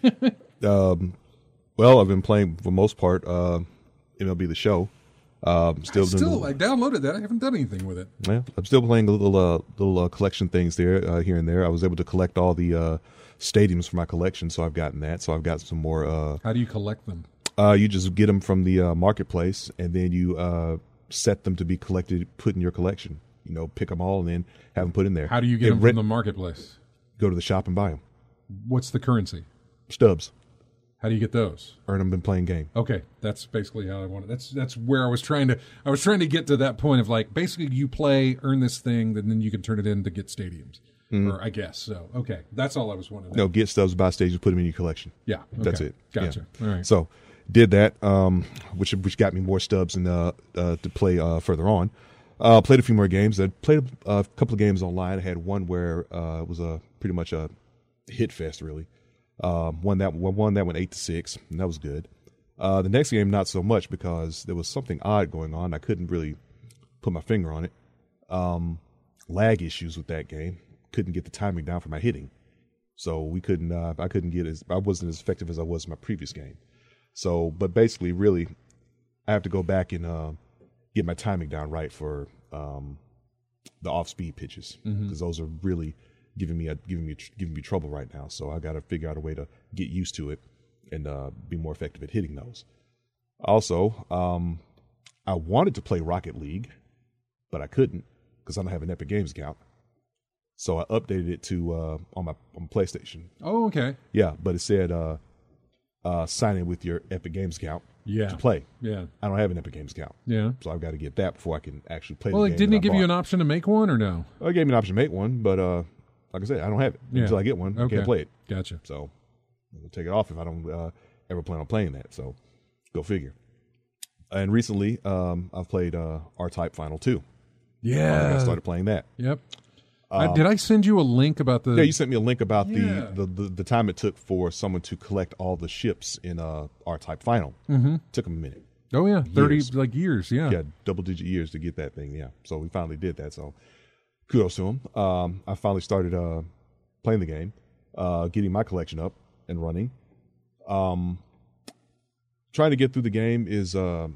Well, I've been playing for the most part MLB The Show. I downloaded that. I haven't done anything with it. Yeah, I'm still playing little collection things there, here and there. I was able to collect all the stadiums for my collection, so I've gotten that. So I've got some more. How do you collect them? You just get them from the marketplace, and then you set them to be collected, put in your collection. Pick them all and then have them put in there. How do you get them from the marketplace? Go to the shop and buy them. What's the currency? Stubs. How do you get those? Earn them in playing game. Okay, that's basically how I want it. That's where I was trying to get to that point of like basically you play, earn this thing, and then you can turn it in to get stadiums. Mm-hmm. Or I guess so. Okay, that's all I was wanting. No, get stubs, buy stadiums, put them in your collection. Yeah, okay. That's it. Gotcha. Yeah. All right. So did that, which got me more stubs and to play further on. Played a few more games. I played a couple of games online. I had one where it was pretty much a hit fest, really. Won that one 8-6, and that was good. The next game, not so much because there was something odd going on. I couldn't really put my finger on it. Lag issues with that game. Couldn't get the timing down for my hitting, so we couldn't. I couldn't get I wasn't as effective as I was in my previous game. So, but basically, really, I have to go back and get my timing down right for the off-speed pitches because those are really giving me trouble right now. So I got to figure out a way to get used to it and be more effective at hitting those. Also, I wanted to play Rocket League, but I couldn't because I don't have an Epic Games account. So I updated it to on PlayStation. Oh, okay. Yeah, but it said sign in with your Epic Games account to play. Yeah. I don't have an Epic Games account. Yeah. So I've got to get that before I can actually play the game. Well, didn't it give you an option option to make one or no? It gave me an option to make one, but like I said, I don't have it until I get one. I can't play it. Gotcha. So I'll take it off if I don't ever plan on playing that. So go figure. And recently, I've played R-Type Final 2. Yeah. I started playing that. Yep. Did I send you a link about the... Yeah, you sent me a link about the time it took for someone to collect all the ships in R-Type Final. Mm-hmm. Took them a minute. Oh, yeah. 30 years, yeah. Yeah, double-digit years to get that thing, yeah. So we finally did that, so kudos to him. I finally started playing the game, getting my collection up and running. Trying to get through the game is a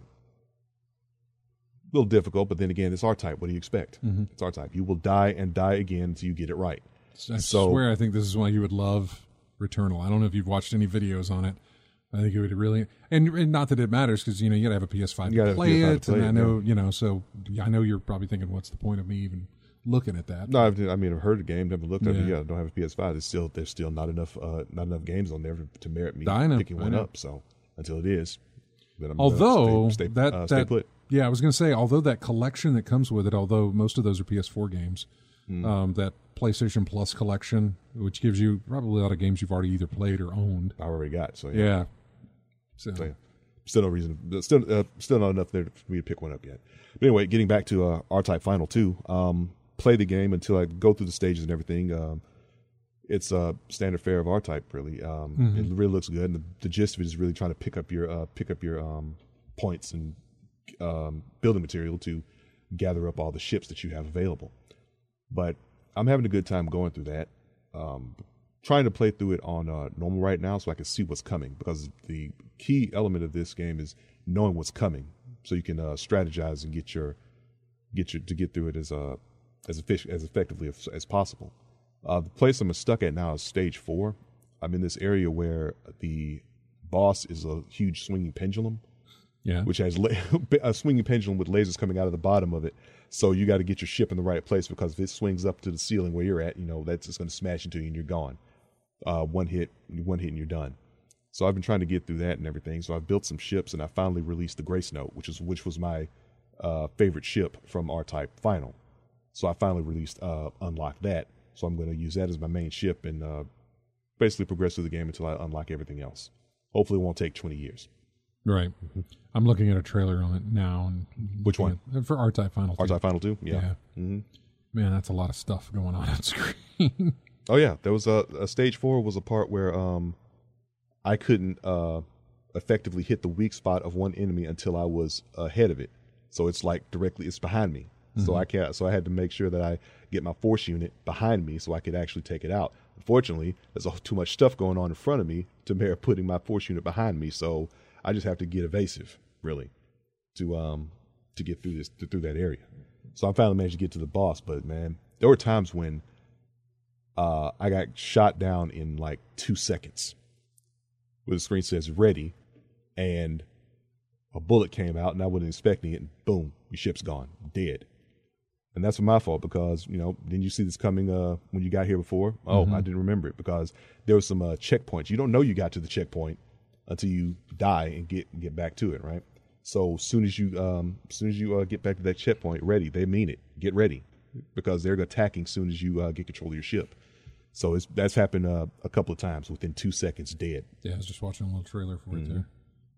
little difficult, but then again, it's R-Type. What do you expect? Mm-hmm. It's R-Type. You will die and die again until you get it right. I swear I think this is why you would love Returnal. I don't know if you've watched any videos on it. I think it would really, and not that it matters because you got to have a PS5 to play it, and I know, so I know you're probably thinking, what's the point of me even looking at that? No, I've heard the game, never looked at it. Yeah, I don't have a PS5. There's still not enough games on there to merit me picking one up. So until it is, then I'm stay put. Yeah, I was going to say, although that collection that comes with it, although most of those are PS4 games, that PlayStation Plus collection, which gives you probably a lot of games you've already either played or owned. I already got, so yeah. So still no reason, still not enough there for me to pick one up yet. But anyway, getting back to R-Type Final 2, play the game until I go through the stages and everything. It's a standard fare of R-Type, really. It really looks good, and the gist of it is really trying to pick up your points and building material to gather up all the ships that you have available. But I'm having a good time going through that. Trying to play through it on normal right now so I can see what's coming, because the key element of this game is knowing what's coming, so you can strategize and get through it as effectively as possible. The place I'm stuck at now is stage 4. I'm in this area where the boss is a huge swinging pendulum. Yeah, which has a swinging pendulum with lasers coming out of the bottom of it. So you got to get your ship in the right place, because if it swings up to the ceiling where you're at, that's just going to smash into you and you're gone. One hit and you're done. So I've been trying to get through that and everything. So I've built some ships, and I finally released the Grace Note, which was my favorite ship from R-Type Final. So I finally unlocked that. So I'm going to use that as my main ship and basically progress through the game until I unlock everything else. Hopefully it won't take 20 years. Right. I'm looking at a trailer on it now. And Which one? For R-Type Final 2. R-Type Final 2? Yeah. Mm-hmm. Man, that's a lot of stuff going on screen. Oh, yeah. There was a Stage 4 was a part where I couldn't effectively hit the weak spot of one enemy until I was ahead of it. So it's like it's behind me. So I had to make sure that I get my force unit behind me so I could actually take it out. Unfortunately, there's too much stuff going on in front of me to bear putting my force unit behind me. So I just have to get evasive, really, to get through that area. So I finally managed to get to the boss. But man, there were times when I got shot down in like 2 seconds, where the screen says ready, and a bullet came out, and I wasn't expecting it, and boom, your ship's gone, dead. And that's my fault because, didn't you see this coming when you got here before? Oh, I didn't remember it because there was some checkpoints. You don't know you got to the checkpoint until you die and get back to it, right? So as soon as you get back to that checkpoint, ready, they mean it. Get ready because they're attacking as soon as you get control of your ship. So that's happened a couple of times within 2 seconds, dead. Yeah, I was just watching a little trailer for it there.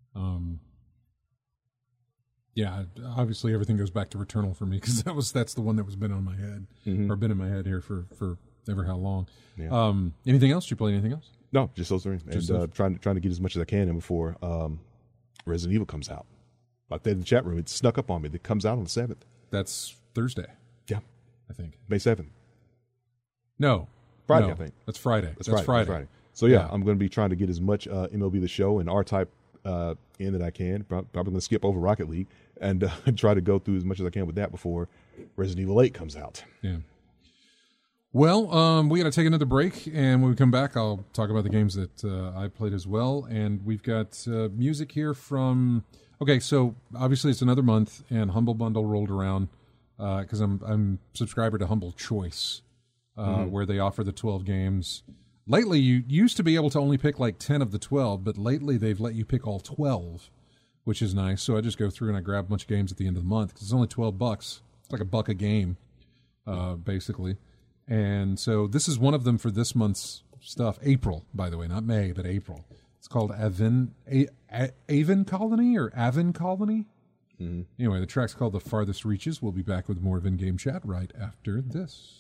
Yeah, obviously everything goes back to Returnal for me because that's the one that was been on my head or been in my head here for ever how long. Yeah. Anything else? Did you play anything else? No, just those three. And trying to get as much as I can in before Resident Evil comes out. Like that in the chat room, it snuck up on me. It comes out on the 7th. That's Thursday. Yeah, I think May 7th. No, Friday. no, I think that's Friday. That's Friday. So yeah, I'm going to be trying to get as much MLB The Show and R-Type in that I can. Probably going to skip over Rocket League and try to go through as much as I can with that before Resident Evil 8 comes out. Yeah. Well, we got to take another break, and when we come back, I'll talk about the games that I played as well. And we've got music here from. Okay, so obviously it's another month, and Humble Bundle rolled around because I'm subscriber to Humble Choice, where they offer the 12 games. Lately, you used to be able to only pick like 10 of the 12, but lately they've let you pick all 12, which is nice. So I just go through and I grab a bunch of games at the end of the month because it's only $12. It's like $1 a game, basically. And so this is one of them for this month's stuff. April, by the way, not May, but April. It's called Avon Colony or Avon Colony. Anyway, the track's called The Farthest Reaches. We'll be back with more of In-Game Chat right after this.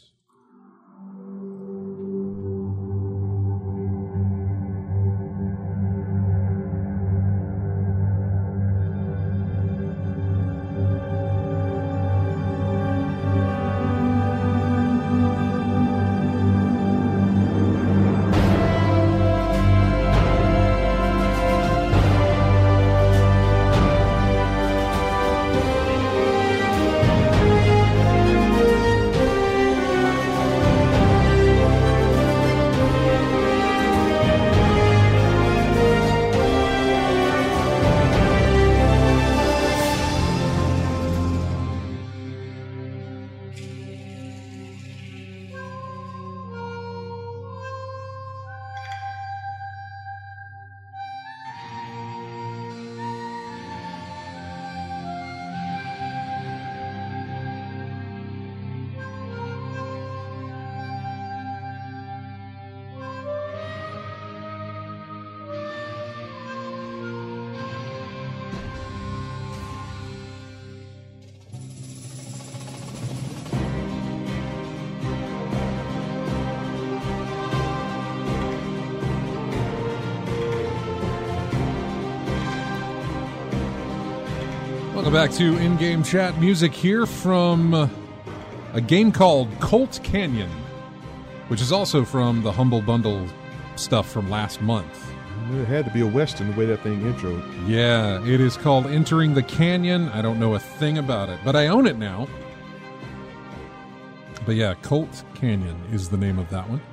Welcome back to In-Game Chat. Music here from a game called Colt Canyon, which is also from the Humble Bundle stuff from last month. It had to be a Western the way that thing introed. Yeah, it is called Entering the Canyon. I don't know a thing about it, but I own it now. But yeah, Colt Canyon is the name of that one.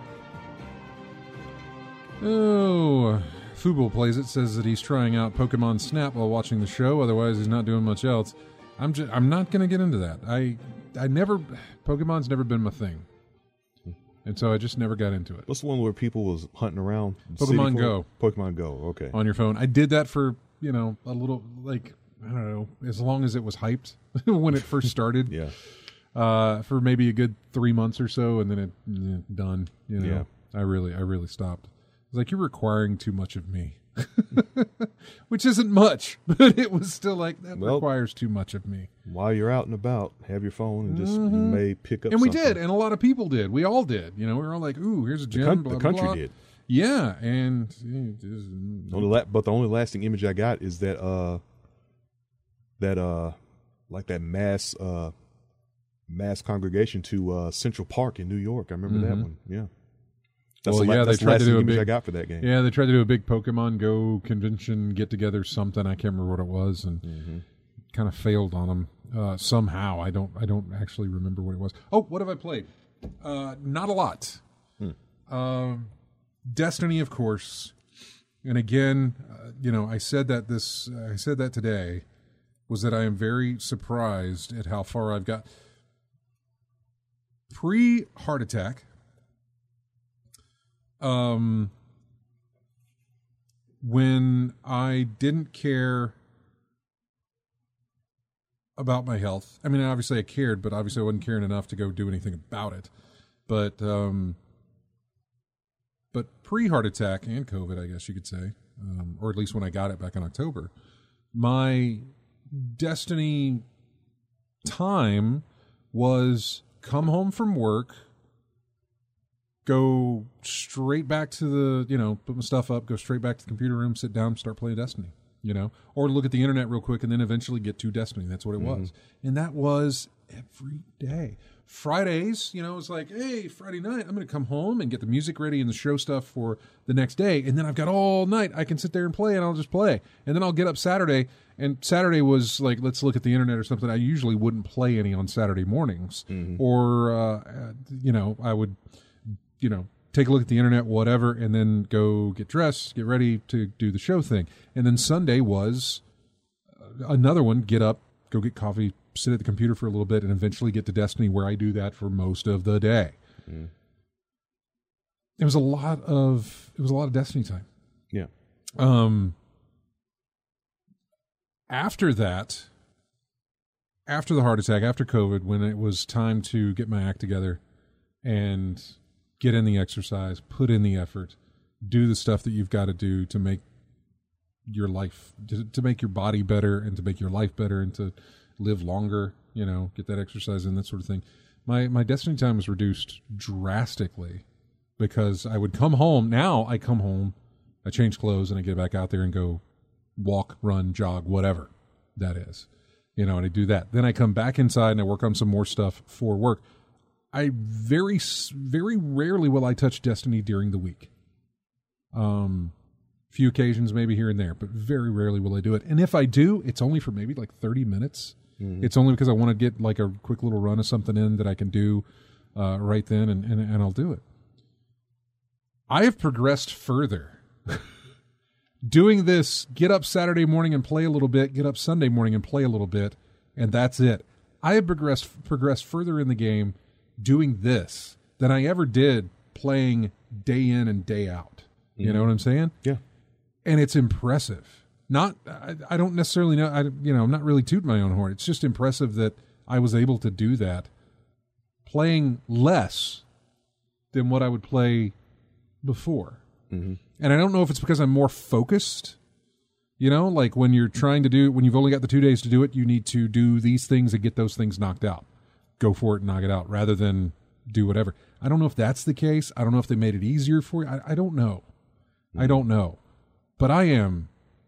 Oh, Fubo plays it, says that he's trying out Pokemon Snap while watching the show. Otherwise, he's not doing much else. I'm not going to get into that. Pokemon's never been my thing. And so I just never got into it. What's the one where people was hunting around? Pokemon Go. Pokemon Go, okay. On your phone. I did that for, a little, like, I don't know, as long as it was hyped when it first started. Yeah. For maybe a good 3 months or so, and then it done. Yeah. I really stopped. It's like, you're requiring too much of me. which isn't much, but it was still like, that Well, requires too much of me. While you're out and about, have your phone and just you may pick up. And we something. did, and a lot of people did. We all did. You know, we were all like, ooh, here's a gym. The blah, blah, country blah. did. Yeah, and But the only lasting image I got is that like that mass congregation to Central Park in New York. I remember that one. Yeah. That's Well, yeah, they that's the tried to lasting do a image big- I got for that game. yeah, they tried to do a big Pokemon Go convention get together, something I can't remember what it was, and kind of failed on them somehow. I don't actually remember what it was. Oh, what have I played? Not a lot. Destiny, of course, and again, I said that today was that I am very surprised at how far I've got. Pre-heart attack, when I didn't care about my health. I mean, obviously I cared, but obviously I wasn't caring enough to go do anything about it. But pre-heart attack and COVID, I guess you could say, or at least when I got it back in October, my Destiny time was come home from work, go straight back to the, put my stuff up, go straight back to the computer room, sit down, start playing Destiny, or look at the internet real quick and then eventually get to Destiny. That's what it was. And that was every day. Fridays, it was like, hey, Friday night, I'm going to come home and get the music ready and the show stuff for the next day. And then I've got all night. I can sit there and play, and I'll just play. And then I'll get up Saturday. And Saturday was like, let's look at the internet or something. I usually wouldn't play any on Saturday mornings. Or, I would, take a look at the internet, whatever, and then go get dressed, get ready to do the show thing. And then Sunday was another one, get up, go get coffee, sit at the computer for a little bit, and eventually get to Destiny, where I do that for most of the day. It was a lot of Destiny time. Yeah. After that, after the heart attack, after COVID, when it was time to get my act together and get in the exercise, put in the effort, do the stuff that you've got to do to make your life, to make your body better and to make your life better and to live longer, get that exercise in, that sort of thing. My Destiny time was reduced drastically because I would come home. Now I come home, I change clothes, and I get back out there and go walk, run, jog, whatever that is, and I do that. Then I come back inside and I work on some more stuff for work. I very, very rarely will I touch Destiny during the week. Few occasions, maybe here and there, but very rarely will I do it. And if I do, it's only for maybe like 30 minutes. It's only because I want to get like a quick little run of something in that I can do right then, and I'll do it. I have progressed further. Doing this, get up Saturday morning and play a little bit, get up Sunday morning and play a little bit, and that's it. I have progressed further in the game doing this than I ever did playing day in and day out. You know what I'm saying? Yeah. And it's impressive. I don't necessarily know. I'm not really tooting my own horn. It's just impressive that I was able to do that, playing less than what I would play before. And I don't know if it's because I'm more focused. Like when you're trying to do, when you've only got the 2 days to do it, you need to do these things and get those things knocked out. Go for it and knock it out rather than do whatever. I don't know if that's the case. I don't know if they made it easier for you. I don't know. I don't know. But I am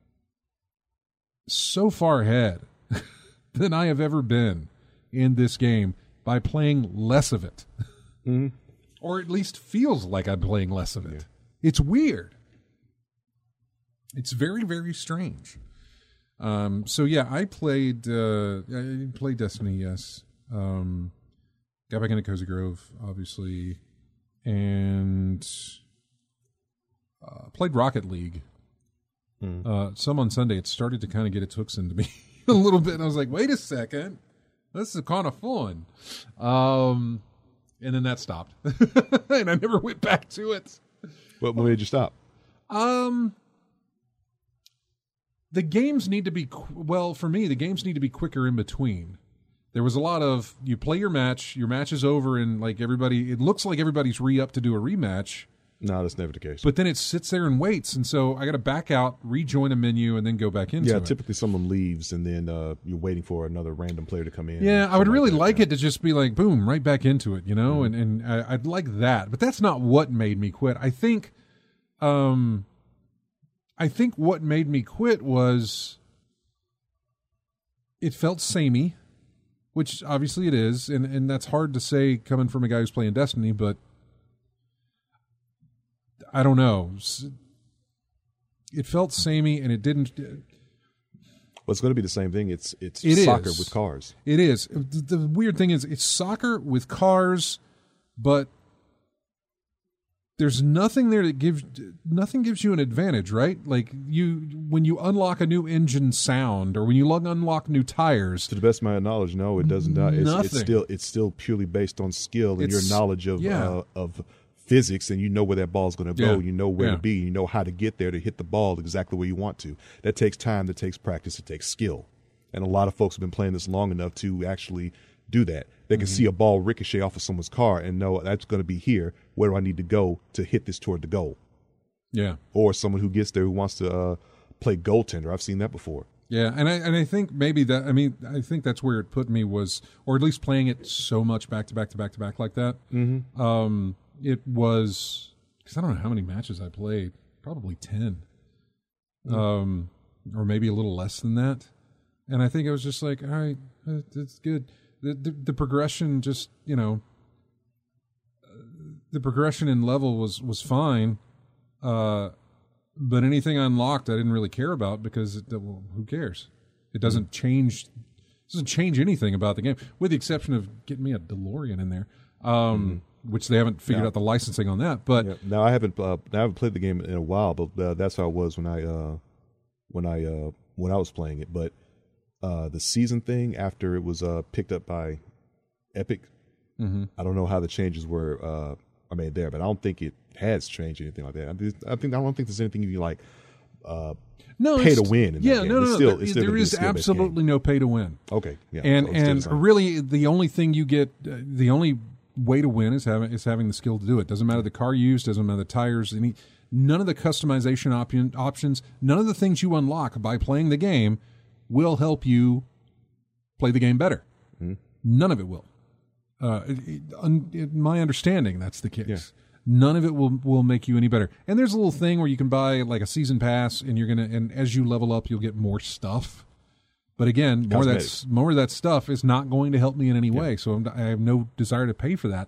so far ahead than I have ever been in this game by playing less of it. Or at least feels like I'm playing less of it. It's weird. It's very, very strange. So yeah, I played Destiny, yes. Got back into Cozy Grove, obviously, and played Rocket League. Some on Sunday. It started to kind of get its hooks into me a little bit, and I was like, wait a second, this is kind of fun. And then that stopped, and I never went back to it. What made you stop? The games need to be, for me, the games need to be quicker in between. There was a lot of, you play your match is over, and like everybody, it looks like everybody's re-up to do a rematch, No, that's never the case. But then it sits there and waits, and so I got to back out, rejoin a menu, and then go back into it. Yeah, typically someone leaves, and then you're waiting for another random player to come in. Yeah, I would really like that. it to just be like, boom, right back into it, and I'd like that. But that's not what made me quit. I think what made me quit was it felt samey, which obviously it is, and that's hard to say coming from a guy who's playing Destiny, but I don't know. It felt samey, and it didn't. Well, it's going to be the same thing. It's It soccer is. with cars. It is. The weird thing is it's soccer with cars, but there's nothing there that gives you an advantage, right? Like when you unlock a new engine sound or when you unlock new tires. To the best of my knowledge, no, it doesn't. Nothing. It's still purely based on skill and your It's- knowledge of physics, and you know where that ball's going to go. Yeah. You know where Yeah. to be. You know how to get there to hit the ball exactly where you want to. That takes time. That takes practice. It takes skill. And a lot of folks have been playing this long enough to actually do that. They can see a ball ricochet off of someone's car and know that's going to be here. Where do I need to go to hit this toward the goal? Yeah. Or someone who gets there who wants to play goaltender. I've seen that before. Yeah, and I think maybe that, I think that's where it put me was, or at least playing it so much back to back to back to back like that. Mm-hmm. It was, because I don't know how many matches I played, probably 10, or maybe a little less than that. And I think it was just like, all right, it's good. The progression just, the progression in level was fine. But anything unlocked, I didn't really care about because who cares? It doesn't change. Doesn't change anything about the game, with the exception of getting me a DeLorean in there, which they haven't figured out the licensing on that. But Yeah. Now I haven't played the game in a while, but that's how it was when I was playing it. But the season thing after it was picked up by Epic, I don't know how the changes were made there, but I don't think it has changed anything like that. I don't think there's anything you like pay to win. In that game. No. It's still There gonna be a is skill-based absolutely no pay to win. game. Okay, yeah, And so it's still and the same. really, the only thing you get, the only way to win is having the skill to do it. Doesn't matter the car you use, doesn't matter the tires, none of the customization options, none of the things you unlock by playing the game will help you play the game better. None of it will. In my understanding, that's the case. Yeah. None of it will make you any better. And there's a little thing where you can buy like a season pass, and as you level up, you'll get more stuff. But again, more of that stuff is not going to help me in any way. So I have no desire to pay for that.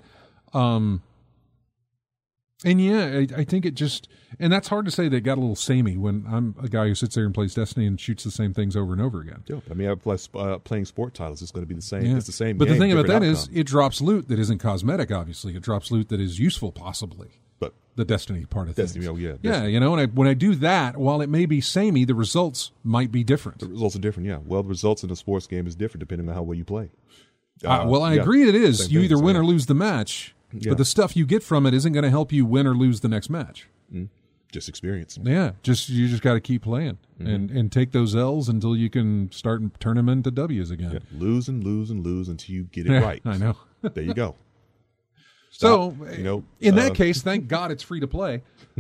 And yeah, I think it just, and that's hard to say that it got a little samey when I'm a guy who sits there and plays Destiny and shoots the same things over and over again. Yeah, I mean, playing sport titles. It's going to be the same. Yeah. It's the same. But game, the thing about that different is, outcome. it drops loot that isn't cosmetic. Obviously, it drops loot that is useful, possibly. But the Destiny part of Destiny, things. oh, yeah, yeah. Destiny. And when I do that, while it may be samey, the results might be different. the results are different. Yeah, well, the results in a sports game is different depending on how well you play. I agree. It is. Same You thing, either so, win yeah. or lose the match. Yeah. But the stuff you get from it isn't going to help you win or lose the next match. Just experience. Yeah, you just got to keep playing and take those L's until you can start and turn them into W's again. Yeah. Lose and lose and lose until you get it right. I know. There you go. So, in that uh, case, thank God it's free to play.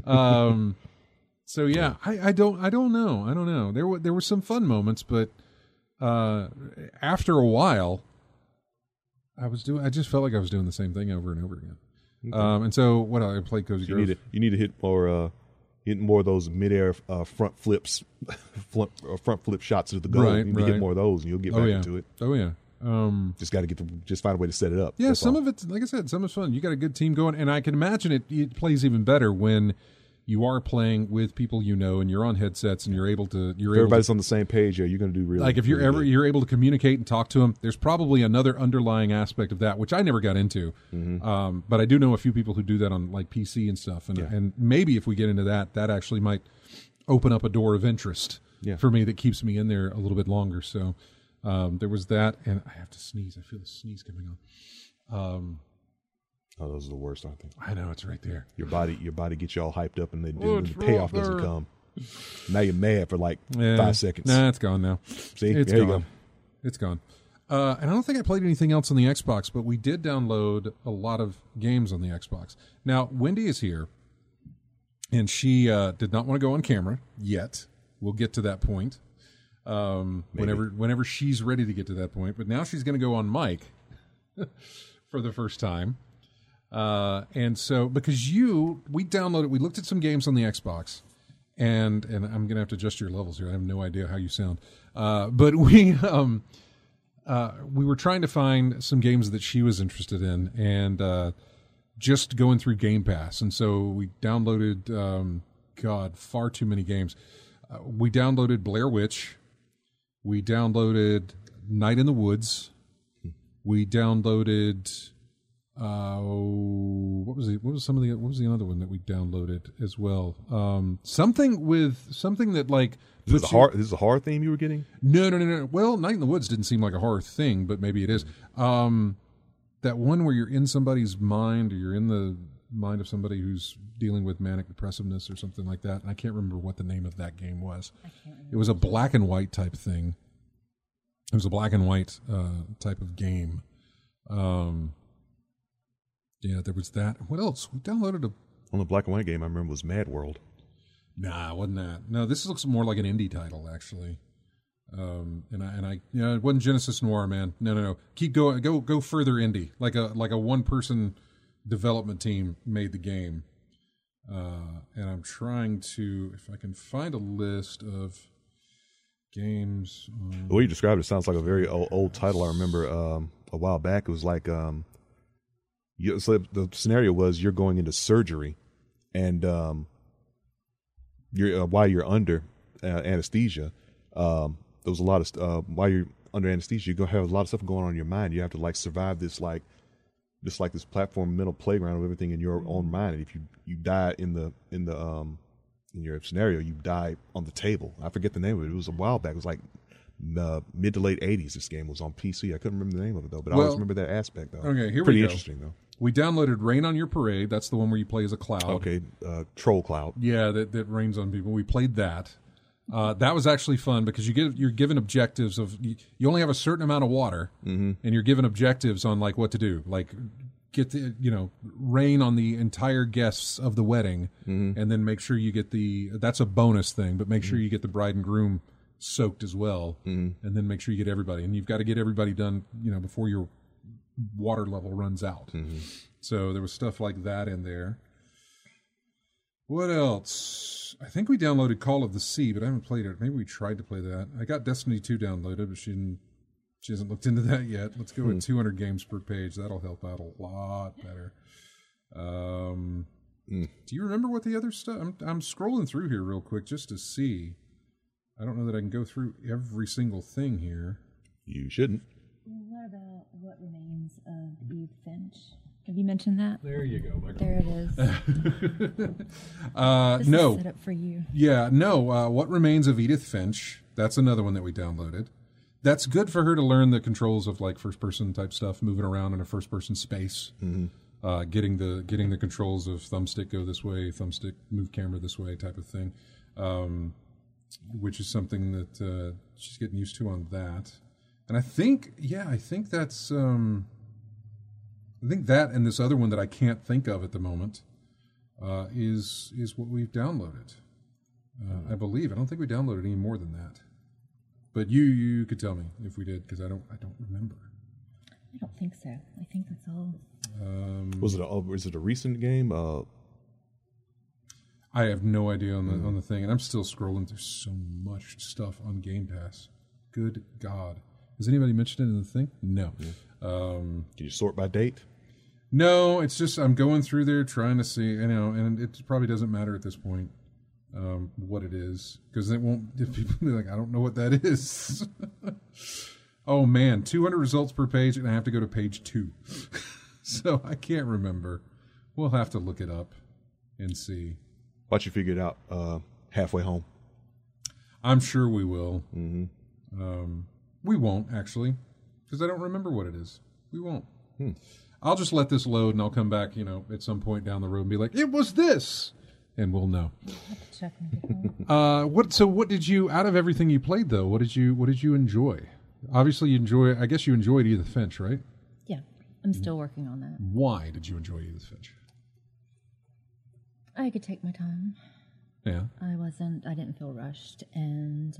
So yeah, I don't know. There were some fun moments, but after a while, I just felt like I was doing the same thing over and over again. And so what I played Cozy Grove. You need to hit more of those midair front flips, front flip shots to the goal. Right, you need to right. hit more of those, and you'll get back into it. Oh yeah. Just got to just find a way to set it up. Yeah, That's some all. of it's, like I said, some is fun. You got a good team going, and I can imagine it plays even better when you are playing with people and you're on headsets and you're able to. If everybody's on the same page, yeah, you're going to do really like if really you're able to communicate and talk to them. There's probably another underlying aspect of that which I never got into, but I do know a few people who do that on like PC and stuff, and maybe if we get into that actually might open up a door of interest for me that keeps me in there a little bit longer. So there was that, and I have to sneeze. I feel the sneeze coming on. Oh, those are the worst, aren't they? I know, it's right there. Your body gets you all hyped up, and then it's the payoff right doesn't there. come. Now you're mad for like Yeah. 5 seconds. Nah, it's gone now. See, It's there you gone. go. It's gone. And I don't think I played anything else on the Xbox, but we did download a lot of games on the Xbox. Now, Wendy is here, and she did not want to go on camera yet. We'll get to that point whenever she's ready to get to that point. But now she's going to go on mic for the first time. And so, because we looked at some games on the Xbox, and I'm going to have to adjust your levels here. I have no idea how you sound. But we were trying to find some games that she was interested in, and just going through Game Pass. And so we downloaded, far too many games. We downloaded Blair Witch. We downloaded Night in the Woods. We downloaded what was the other one that we downloaded as well? Something that like This is a horror theme you were getting? No. Well, Night in the Woods didn't seem like a horror thing, but maybe it is. That one where you're in somebody's mind, or you're in the mind of somebody who's dealing with manic depressiveness or something like that. And I can't remember what the name of that game was. It was a black and white type thing. It was a black and white type of game. Yeah, there was that. What else? We downloaded On the black and white game I remember was Mad World. Nah, it wasn't that. No, this looks more like an indie title, actually. It wasn't Genesis Noir, man. No. Keep going. Go further indie. Like a one-person development team made the game. And I'm trying to, if I can find a list of games. The way you described it sounds like a very old title. I remember a while back it was like so the scenario was you're going into surgery, and while you're under anesthesia, there was a lot of while you're under anesthesia, you're gonna have a lot of stuff going on in your mind. You have to like survive this this platform mental playground of everything in your own mind. And if you die in your scenario, you die on the table. I forget the name of it. It was a while back. It was like mid to late 80s. This game was on PC. I couldn't remember the name of it though, but I always remember that aspect though. Okay, here pretty we go. Interesting though. We downloaded Rain on Your Parade. That's the one where you play as a cloud. Okay, Troll Cloud. Yeah, that rains on people. We played that. That was actually fun because you're given objectives of you only have a certain amount of water, and you're given objectives on like what to do, like get rain on the entire guests of the wedding, and then make sure you get that's a bonus thing, but make sure you get the bride and groom soaked as well, and then make sure you get everybody, and you've got to get everybody done before your water level runs out. So there was stuff like that in there. What else? I think we downloaded Call of the Sea, but I haven't played it. Maybe we tried to play that. I got Destiny 2 downloaded, but she hasn't looked into that yet. Let's go with 200 games per page. That'll help out a lot better. Do you remember what the other stuff? I'm scrolling through here real quick just to see. I don't know that I can go through every single thing here. You shouldn't. What about What Remains of Eve Finch? Have you mentioned that? There you go, Michael. There it is. This No. is set up for you. Yeah, no. What Remains of Edith Finch? That's another one that we downloaded. That's good for her to learn the controls of like first-person type stuff, moving around in a first-person space. Getting the controls of thumbstick go this way, thumbstick move camera this way type of thing, which is something that she's getting used to on that. And I think that's I think that and this other one that I can't think of at the moment is what we've downloaded. I believe. I don't think we downloaded any more than that. But you could tell me if we did, because I don't remember. I don't think so. I think that's all. Was it a recent game? I have no idea on the thing, and I'm still scrolling through so much stuff on Game Pass. Good God. Has anybody mentioned it in the thing? No. Can you sort by date? No, it's just I'm going through there trying to see, and it probably doesn't matter at this point what it is, because it won't. If people be like, I don't know what that is. Oh man, 200 results per page, and I have to go to page 2, so I can't remember. We'll have to look it up and see. Why don't you figure it out halfway home? I'm sure we will. We won't, actually, because I don't remember what it is. We won't. I'll just let this load, and I'll come back, at some point down the road and be like, it was this, and we'll know. Check my phone. What did you, out of everything you played, though, what did you enjoy? Obviously, I guess you enjoyed Edith Finch, right? Yeah, I'm still working on that. Why did you enjoy Edith Finch? I could take my time. Yeah. I didn't feel rushed, and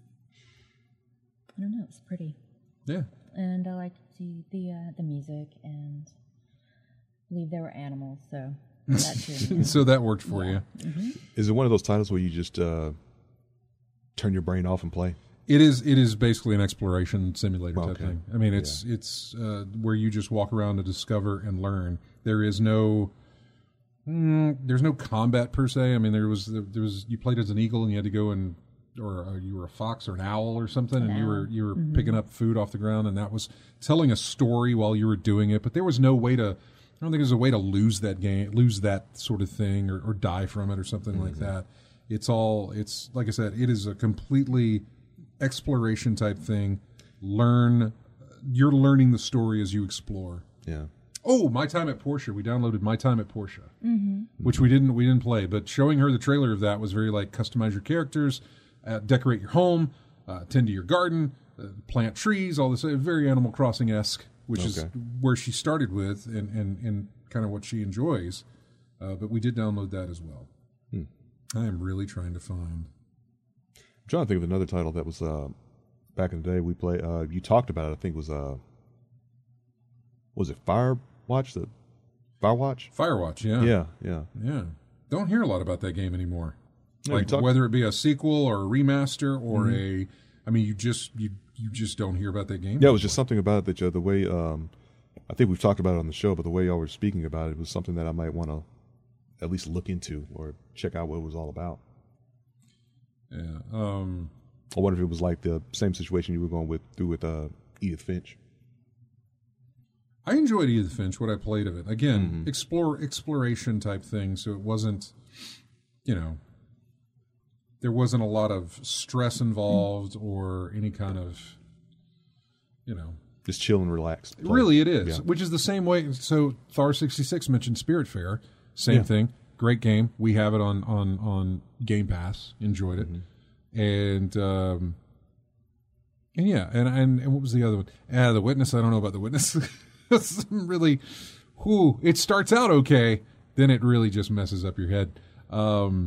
I don't know, it was pretty. Yeah. And I liked the music, and I believe there were animals, so that too. So that worked for you. Mm-hmm. Is it one of those titles where you just turn your brain off and play? It is basically an exploration simulator type Okay. thing. I mean, it's where you just walk around to discover and learn. There is no there's no combat per se. I mean, there was you played as an eagle and you had to go and or you were a fox or an owl or something, and you were picking up food off the ground, and that was telling a story while you were doing it. But there was no way to. I don't think there's a way to lose that sort of thing, or die from it or something like that. It's like I said, it is a completely exploration type thing. You're learning the story as you explore. Yeah. Oh, My Time at Portia. We downloaded My Time at Portia, which we didn't play. But showing her the trailer of that was very like customize your characters, decorate your home, tend to your garden, plant trees, all this. Very Animal Crossing-esque, which is where she started with and kind of what she enjoys. But we did download that as well. I am really trying to find. I'm trying to think of another title that was back in the day we played. You talked about it. I think it was it Firewatch? Firewatch? Firewatch, yeah. Yeah. Don't hear a lot about that game anymore. No, Like whether it be a sequel or a remaster or you just don't hear about that game. Yeah, it was just something about it that the way I think we've talked about it on the show, but the way y'all were speaking about it was something that I might want to at least look into or check out what it was all about. Yeah. I wonder if it was like the same situation you were going through with Edith Finch. I enjoyed Edith Finch, what I played of it. Again, exploration type thing, so it wasn't, there wasn't a lot of stress involved or any kind of, Just chill and relax. Really, it is, which is the same way. So Thar66 mentioned Spiritfarer. Same thing. Great game. We have it on Game Pass. Enjoyed it. And what was the other one? The Witness. I don't know about The Witness. It's really, it starts out okay, then it really just messes up your head. What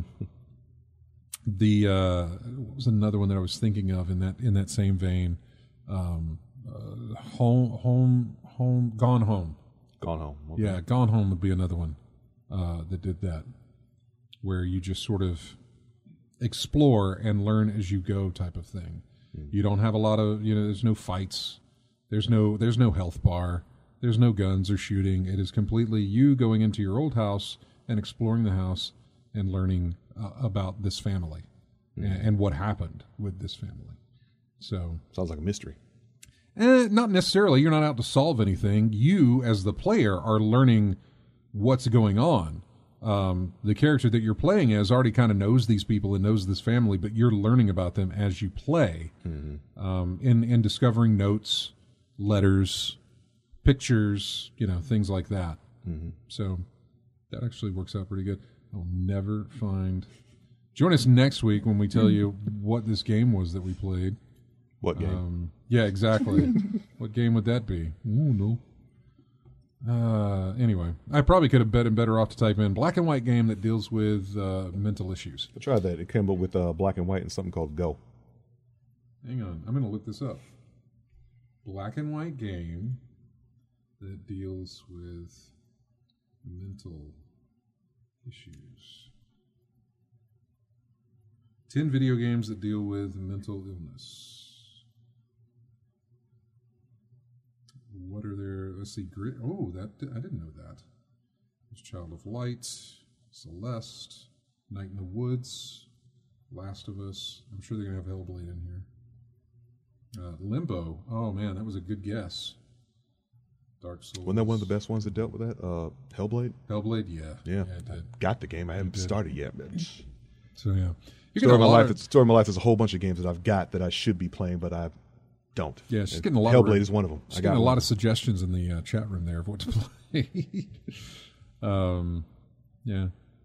was another one that I was thinking of in that same vein? Gone Home. Gone Home. Okay. Yeah, Gone Home would be another one that did that, where you just sort of explore and learn as you go type of thing. You don't have a lot of, there's no fights. There's no health bar. There's no guns or shooting. It is completely you going into your old house and exploring the house and learning about this family and what happened with this family. So sounds like a mystery. Not necessarily. You're not out to solve anything. You, as the player, are learning what's going on. The character that you're playing as already kind of knows these people and knows this family, but you're learning about them as you play, in discovering notes, letters, pictures, things like that. So that actually works out pretty good. I'll never find. Join us next week when we tell you what this game was that we played. What game? Yeah, exactly. What game would that be? Ooh, no. Anyway, I probably could have been better off to type in black and white game that deals with mental issues. I tried that. It came up with black and white and something called Go. Hang on. I'm going to look this up. Black and white game that deals with mental issues. 10 video games that deal with mental illness. What are there? Let's see. Oh, I didn't know that. There's Child of Light, Celeste, Night in the Woods, Last of Us. I'm sure they're going to have Hellblade in here. Limbo. Oh, man, that was a good guess. Dark Souls. Wasn't that one of the best ones that dealt with that? Hellblade? Hellblade, yeah. Yeah, it did. I got the game. I haven't started yet. But So, yeah. Story of my life. There's a whole bunch of games that I've got that I should be playing, but I don't. Yeah, she's getting a lot. Hellblade is one of them. She's getting a lot of suggestions in the chat room there of what to play. Yeah.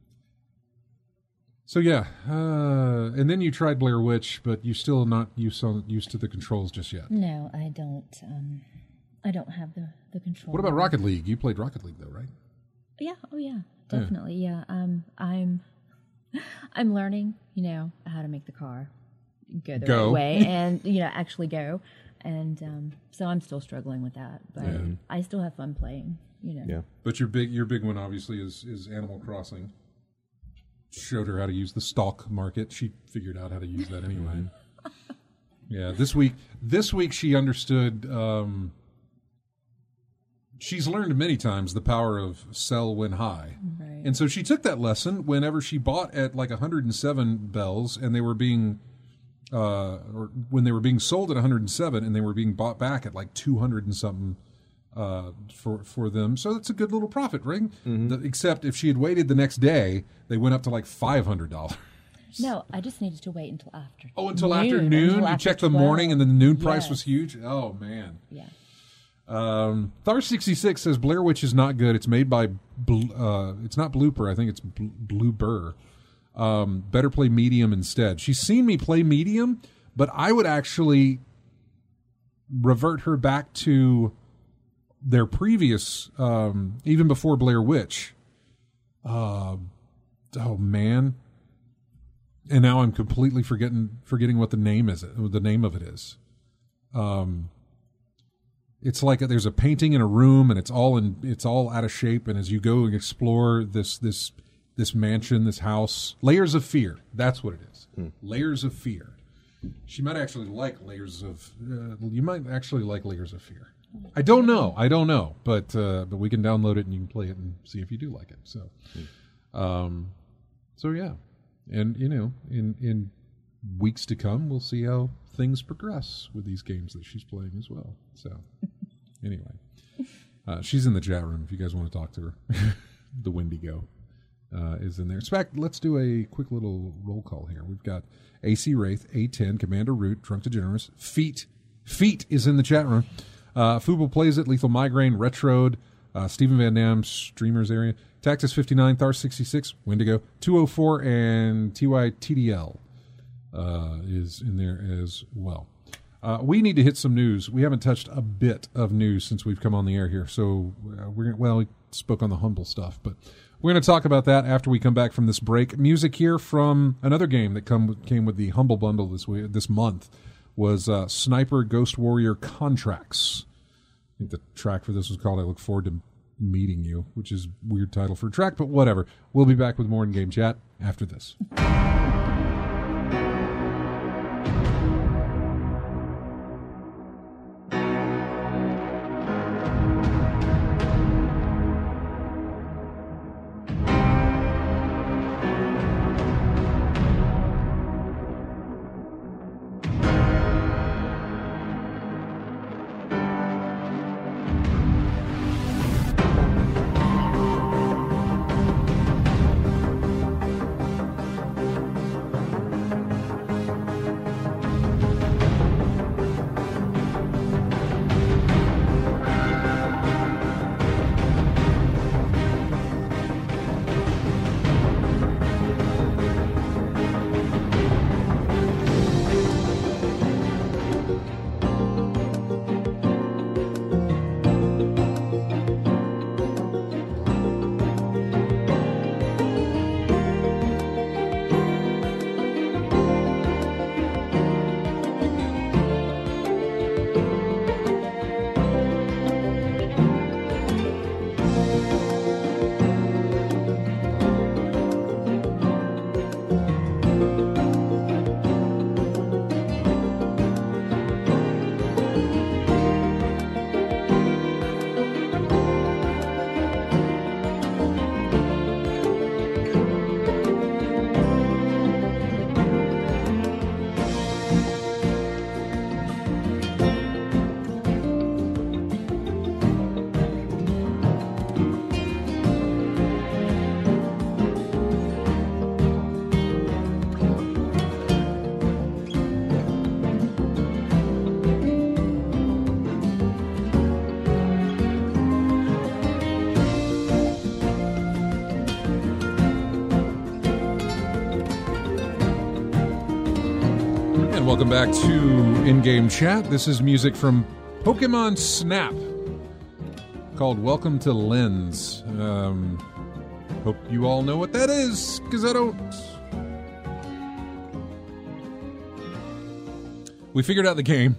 So yeah, and then you tried Blair Witch, but you're still not used to the controls just yet. No, I don't. I don't have the control. What about Rocket League? You played Rocket League though, right? Yeah. Oh yeah. definitely. Yeah. I'm learning, how to make the car go the right way and, actually go. And so I'm still struggling with that, but I still have fun playing, Yeah. But your big one obviously is Animal Crossing. Showed her how to use the stock market. She figured out how to use that anyway. Yeah, this week she understood. She's learned many times the power of sell when high, right. And so she took that lesson whenever she bought at like 107 bells, and they were being, or when they were being sold at 107, and they were being bought back at like 200 and something. For them, so that's a good little profit, right? Except if she had waited the next day, they went up to like $500. No, I just needed to wait until after. Oh, until after noon? You checked the morning, and then the noon price was huge. Oh man. Yeah. Thar66 says Blair Witch is not good. It's made by it's not Blooper. I think it's Bloober. Better play medium instead. She's seen me play medium, but I would actually revert her back to their previous, even before Blair Witch. Oh man! And now I'm completely forgetting what the name is. The name of it is. It's like there's a painting in a room, and it's all out of shape. And as you go and explore this mansion, this house, Layers of Fear. That's what it is. Layers of Fear. She might actually like Layers of. You might actually like Layers of Fear. I don't know, but we can download it and you can play it and see if you do like it. So, so yeah, and in weeks to come, we'll see how things progress with these games that she's playing as well. So, anyway, she's in the chat room if you guys want to talk to her. The Wendigo is in there. In fact, let's do a quick little roll call here. We've got AC Wraith, A10, Commander Root, Drunk DeGeneres, Feet is in the chat room. Fubo Plays It, Lethal Migraine, Retrode, Stephen Van Dam, Streamers Area, Tactus 59, Thar 66, Wendigo, 204, and TYTDL is in there as well. We need to hit some news. We haven't touched a bit of news since we've come on the air here, so we spoke on the Humble stuff, but we're going to talk about that after we come back from this break. Music here from another game that came with the Humble Bundle this month. Was Sniper Ghost Warrior Contracts. I think the track for this was called I Look Forward to Meeting You, which is a weird title for a track, but whatever. We'll be back with more in-game chat after this. Welcome back to In-Game Chat. This is music from Pokemon Snap called Welcome to Lens. Hope you all know what that is, because I don't. We figured out the game.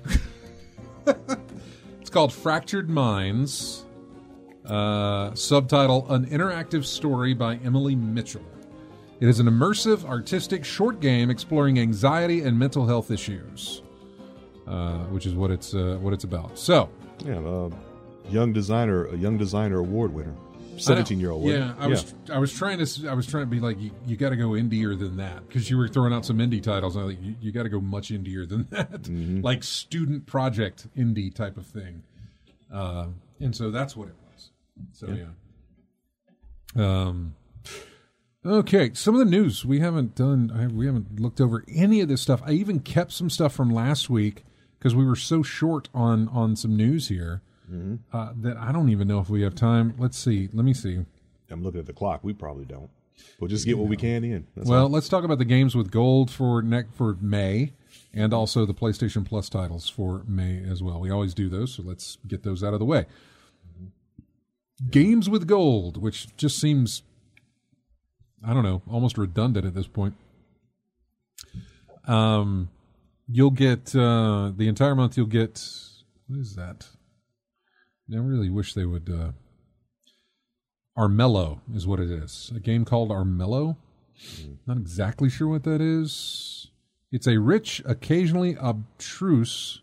It's called Fractured Minds. Subtitle, An Interactive Story by Emily Mitchell. It is an immersive, artistic, short game exploring anxiety and mental health issues, which is what it's about. So, yeah, a young designer award winner, 17-year-old. Yeah, I was trying to be like, you got to go indier than that, because you were throwing out some indie titles. And I was like, you got to go much indier than that, like student project indie type of thing. And so that's what it was. So yeah. Okay, some of the news we haven't looked over any of this stuff. I even kept some stuff from last week because we were so short on some news here that I don't even know if we have time. Let's see. Let me see. I'm looking at the clock. We probably don't. We'll just get what we can in. That's well, all. Let's talk about the games with gold for May, and also the PlayStation Plus titles for May as well. We always do those, so let's get those out of the way. Games with gold, which just seems, I don't know, almost redundant at this point. You'll get the entire month. You'll get, what is that? I really wish they would. Armello is what it is. A game called Armello. Not exactly sure what that is. It's a rich, occasionally abstruse,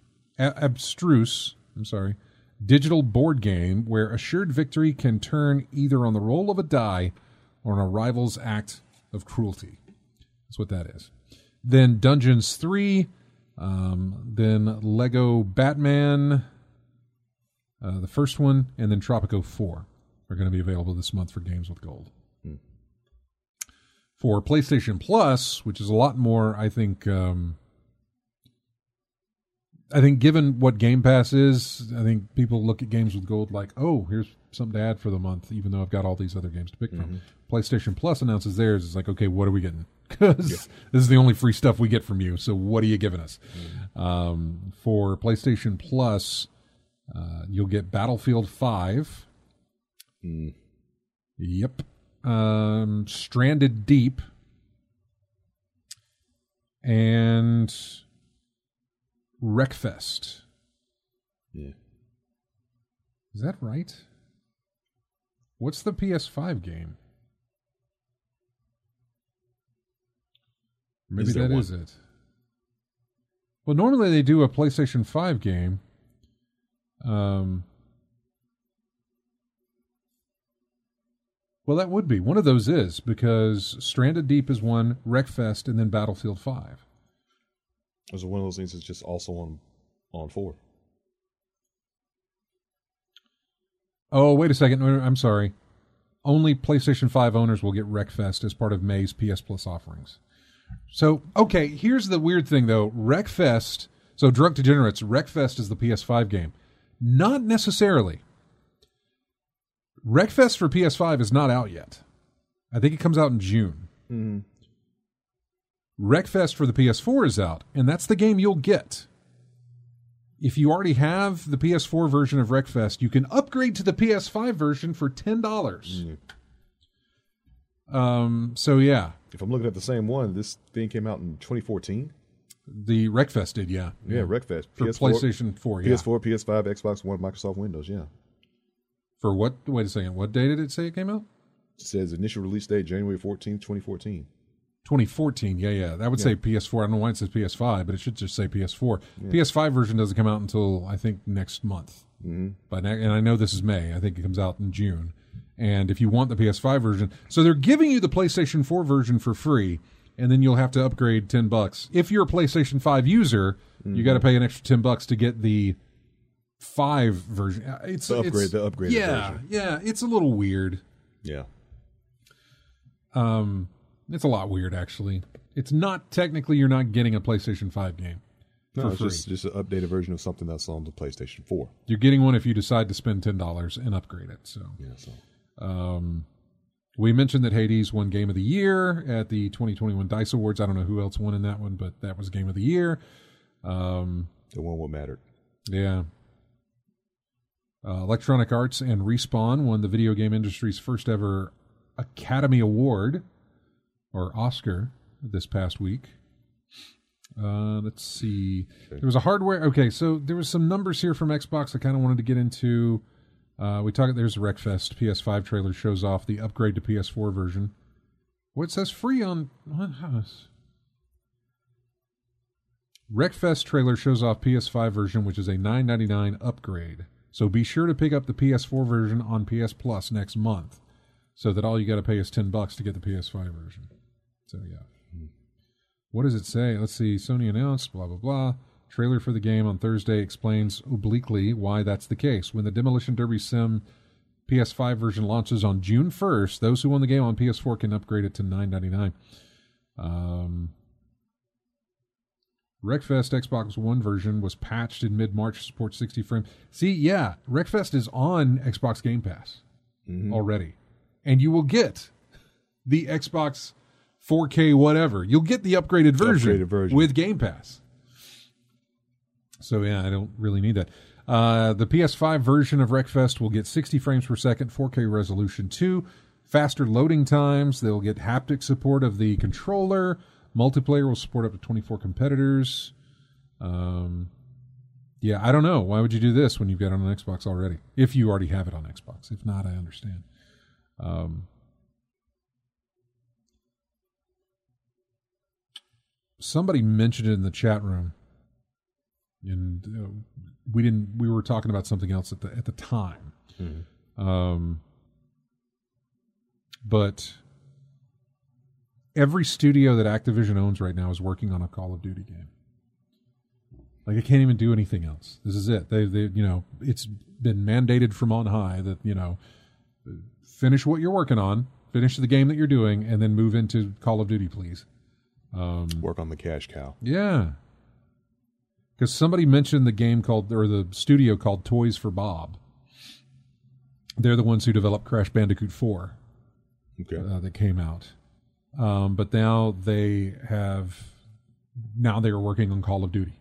digital board game where assured victory can turn either on the roll of a die or on a rival's act of cruelty. That's what that is. Then Dungeons 3, then Lego Batman, the first one, and then Tropico 4 are going to be available this month for games with gold. For PlayStation Plus, which is a lot more, I think given what Game Pass is, I think people look at games with gold like, oh, here's something to add for the month, even though I've got all these other games to pick from. PlayStation Plus announces theirs. It's like, okay, what are we getting? Because this is the only free stuff we get from you, so what are you giving us? For PlayStation Plus, you'll get Battlefield 5. Yep. Stranded Deep. And Wreckfest. Yeah. Is that right? What's the PS5 game? Maybe that is it. Well, normally they do a PlayStation 5 game. Well, that would be. One of those is, because Stranded Deep is one, Wreckfest, and then Battlefield 5. Was it one of those things that's just also on 4? Oh, wait a second. I'm sorry. Only PlayStation 5 owners will get Wreckfest as part of May's PS Plus offerings. So, okay, here's the weird thing, though. Wreckfest, so Drunk Degenerates, Wreckfest is the PS5 game. Not necessarily. Wreckfest for PS5 is not out yet. I think it comes out in June. Wreckfest for the PS4 is out, and that's the game you'll get. If you already have the PS4 version of Wreckfest, you can upgrade to the PS5 version for $10. So, yeah. If I'm looking at the same one, this thing came out in 2014. The Wreckfest did, yeah. Yeah, Wreckfest. For PS4, PlayStation 4, yeah. PS4, PS5, Xbox One, Microsoft Windows, yeah. For what? Wait a second. What day did it say it came out? It says initial release date, January 14th, 2014. 2014, yeah. That would say PS4. I don't know why it says PS5, but it should just say PS4. PS5 version doesn't come out until, I think, next month. And I know this is May. I think it comes out in June. And if you want the PS5 version, so they're giving you the PlayStation 4 version for free, and then you'll have to upgrade $10. If you're a PlayStation 5 user, you got to pay an extra $10 to get the 5 version. The upgraded version. Yeah, it's a little weird. Yeah. It's a lot weird, actually. It's not technically, you're not getting a PlayStation 5 game. No, it's just an updated version of something that's on the PlayStation 4. You're getting one if you decide to spend $10 and upgrade it. So, we mentioned that Hades won Game of the Year at the 2021 DICE Awards. I don't know who else won in that one, but that was Game of the Year. The one what mattered. Yeah. Electronic Arts and Respawn won the video game industry's first ever Academy Award, or Oscar, this past week. Let's see. There was a hardware. Okay, so there was some numbers here from Xbox I kind of wanted to get into. There's a Wreckfest PS5 trailer, shows off the upgrade to PS4 version. Well, it says free on what house? Wreckfest trailer shows off PS5 version, which is a $9.99 upgrade. So be sure to pick up the PS4 version on PS Plus next month, so that all you got to pay is $10 to get the PS5 version. So yeah. What does it say? Let's see. Sony announced, blah, blah, blah. Trailer for the game on Thursday explains obliquely why that's the case. When the Demolition Derby Sim PS5 version launches on June 1st, those who own the game on PS4 can upgrade it to $9.99. Wreckfest Xbox One version was patched in mid-March to support 60 frames. See, yeah, Wreckfest is on Xbox Game Pass already. And you will get the Xbox 4K whatever. You'll get the upgraded version with Game Pass. So, yeah, I don't really need that. The PS5 version of Wreckfest will get 60 frames per second, 4K resolution 2, faster loading times. They'll get haptic support of the controller. Multiplayer will support up to 24 competitors. Yeah, I don't know. Why would you do this when you've got it on Xbox already? If you already have it on Xbox. If not, I understand. Somebody mentioned it in the chat room, and we were talking about something else at the time. But every studio that Activision owns right now is working on a Call of Duty game. Like, they can't even do anything else. This is it. They it's been mandated from on high that, finish what you're working on, finish the game that you're doing, and then move into Call of Duty, please. Work on the cash cow. Yeah. Because somebody mentioned the studio called Toys for Bob. They're the ones who developed Crash Bandicoot 4 that came out. But now they are working on Call of Duty.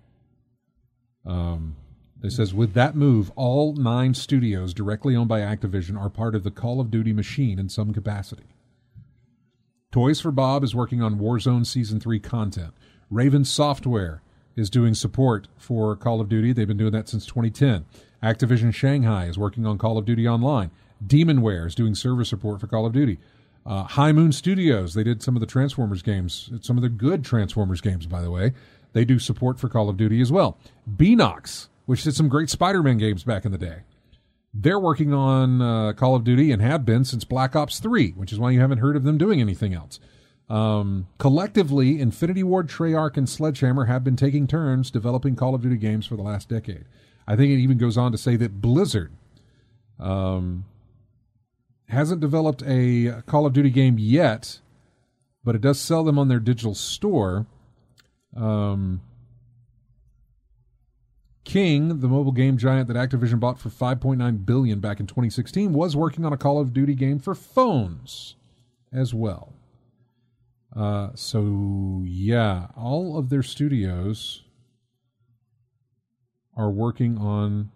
It says, with that move, all 9 studios directly owned by Activision are part of the Call of Duty machine in some capacity. Toys for Bob is working on Warzone Season 3 content. Raven Software is doing support for Call of Duty. They've been doing that since 2010. Activision Shanghai is working on Call of Duty Online. Demonware is doing server support for Call of Duty. High Moon Studios, they did some of the Transformers games, some of the good Transformers games, by the way. They do support for Call of Duty as well. Beenox, which did some great Spider-Man games back in the day. They're working on Call of Duty and have been since Black Ops 3, which is why you haven't heard of them doing anything else. Collectively, Infinity Ward, Treyarch, and Sledgehammer have been taking turns developing Call of Duty games for the last decade. I think it even goes on to say that Blizzard hasn't developed a Call of Duty game yet, but it does sell them on their digital store. King, the mobile game giant that Activision bought for $5.9 billion back in 2016, was working on a Call of Duty game for phones as well. So, yeah, all of their studios are working on...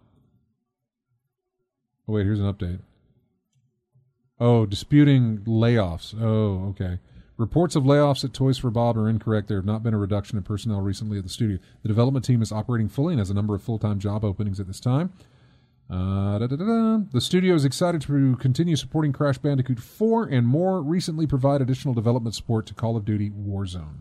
Oh, wait, here's an update. Oh, disputing layoffs. Oh, okay. Reports of layoffs at Toys for Bob are incorrect. There have not been a reduction in personnel recently at the studio. The development team is operating fully and has a number of full-time job openings at this time. The studio is excited to continue supporting Crash Bandicoot 4 and more recently provide additional development support to Call of Duty Warzone.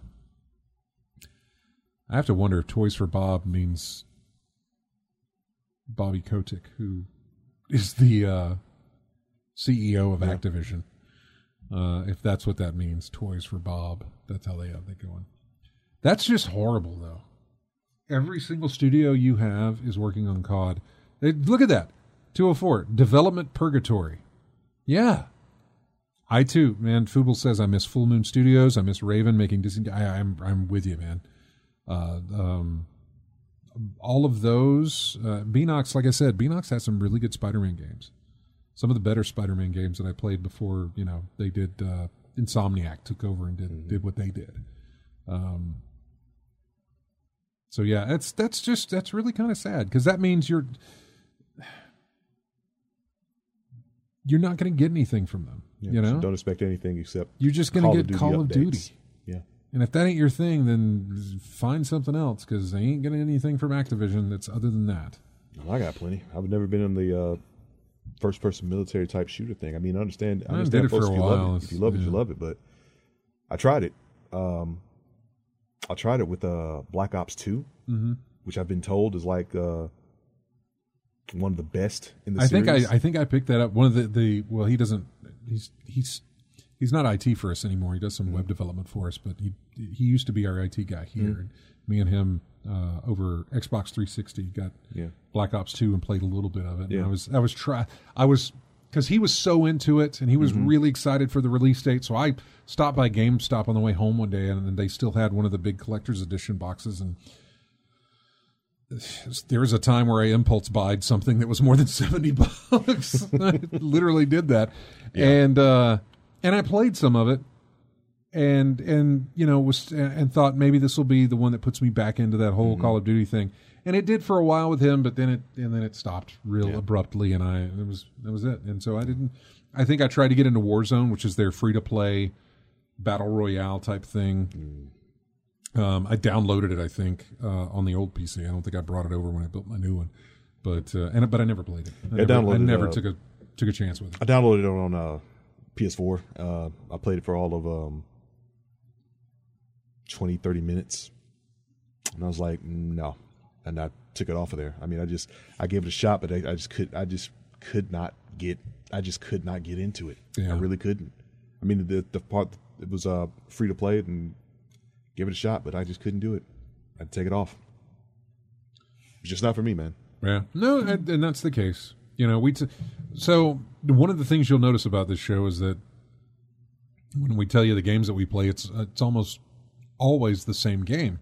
I have to wonder if Toys for Bob means Bobby Kotick, who is the CEO of Activision. If that's what that means, Toys for Bob. That's how they have it going. That's just horrible, though. Every single studio you have is working on COD. Look at that. 204, Development Purgatory. Yeah. I, too, man. Fuble says, I miss Full Moon Studios. I miss Raven making Disney. I'm with you, man. All of those. Beenox, like I said, Beenox has some really good Spider-Man games. Some of the better Spider-Man games that I played before, they did, Insomniac took over and did what they did. So yeah, that's really kind of sad because that means you're not going to get anything from them. You know, don't expect anything except you're just going to get Call of Duty. Yeah, and if that ain't your thing, then find something else because they ain't getting anything from Activision that's other than that. Well, I got plenty. I've never been in the first-person military type shooter thing. I mean, I understand did it for a while. If you love it, you love it. But I tried it. I tried it with Black Ops 2, which I've been told is like one of the best in the series. I think I picked that up. One of the well, he doesn't. He's not IT for us anymore. He does some web development for us, but he used to be our IT guy here. And me and him over Xbox 360 got Black Ops 2 and played a little bit of it. Yeah. And I was because he was so into it and he was really excited for the release date. So I stopped by GameStop on the way home one day and they still had one of the big collector's edition boxes, and there was a time where I impulse buyed something that was more than $70. I literally did that. Yeah. And I played some of it and you know and thought maybe this will be the one that puts me back into that whole Call of Duty thing. And it did for a while with him, but then it stopped real abruptly, and that was it. And so I think I tried to get into Warzone, which is their free to play battle royale type thing. I downloaded it, I think, on the old PC. I don't think I brought it over when I built my new one, but I never played it. I never took a chance with it. I downloaded it on PS4. I played it for all of 20, 30 minutes, and I was like, no, and I took it off of there. I mean, I gave it a shot, but I just could not get into it. Yeah. I really couldn't. I mean, the part it was free to play and give it a shot, but I just couldn't do it. I'd take it off. It's just not for me, man. Yeah, no, and that's the case. You know, so one of the things you'll notice about this show is that when we tell you the games that we play, it's almost always the same game,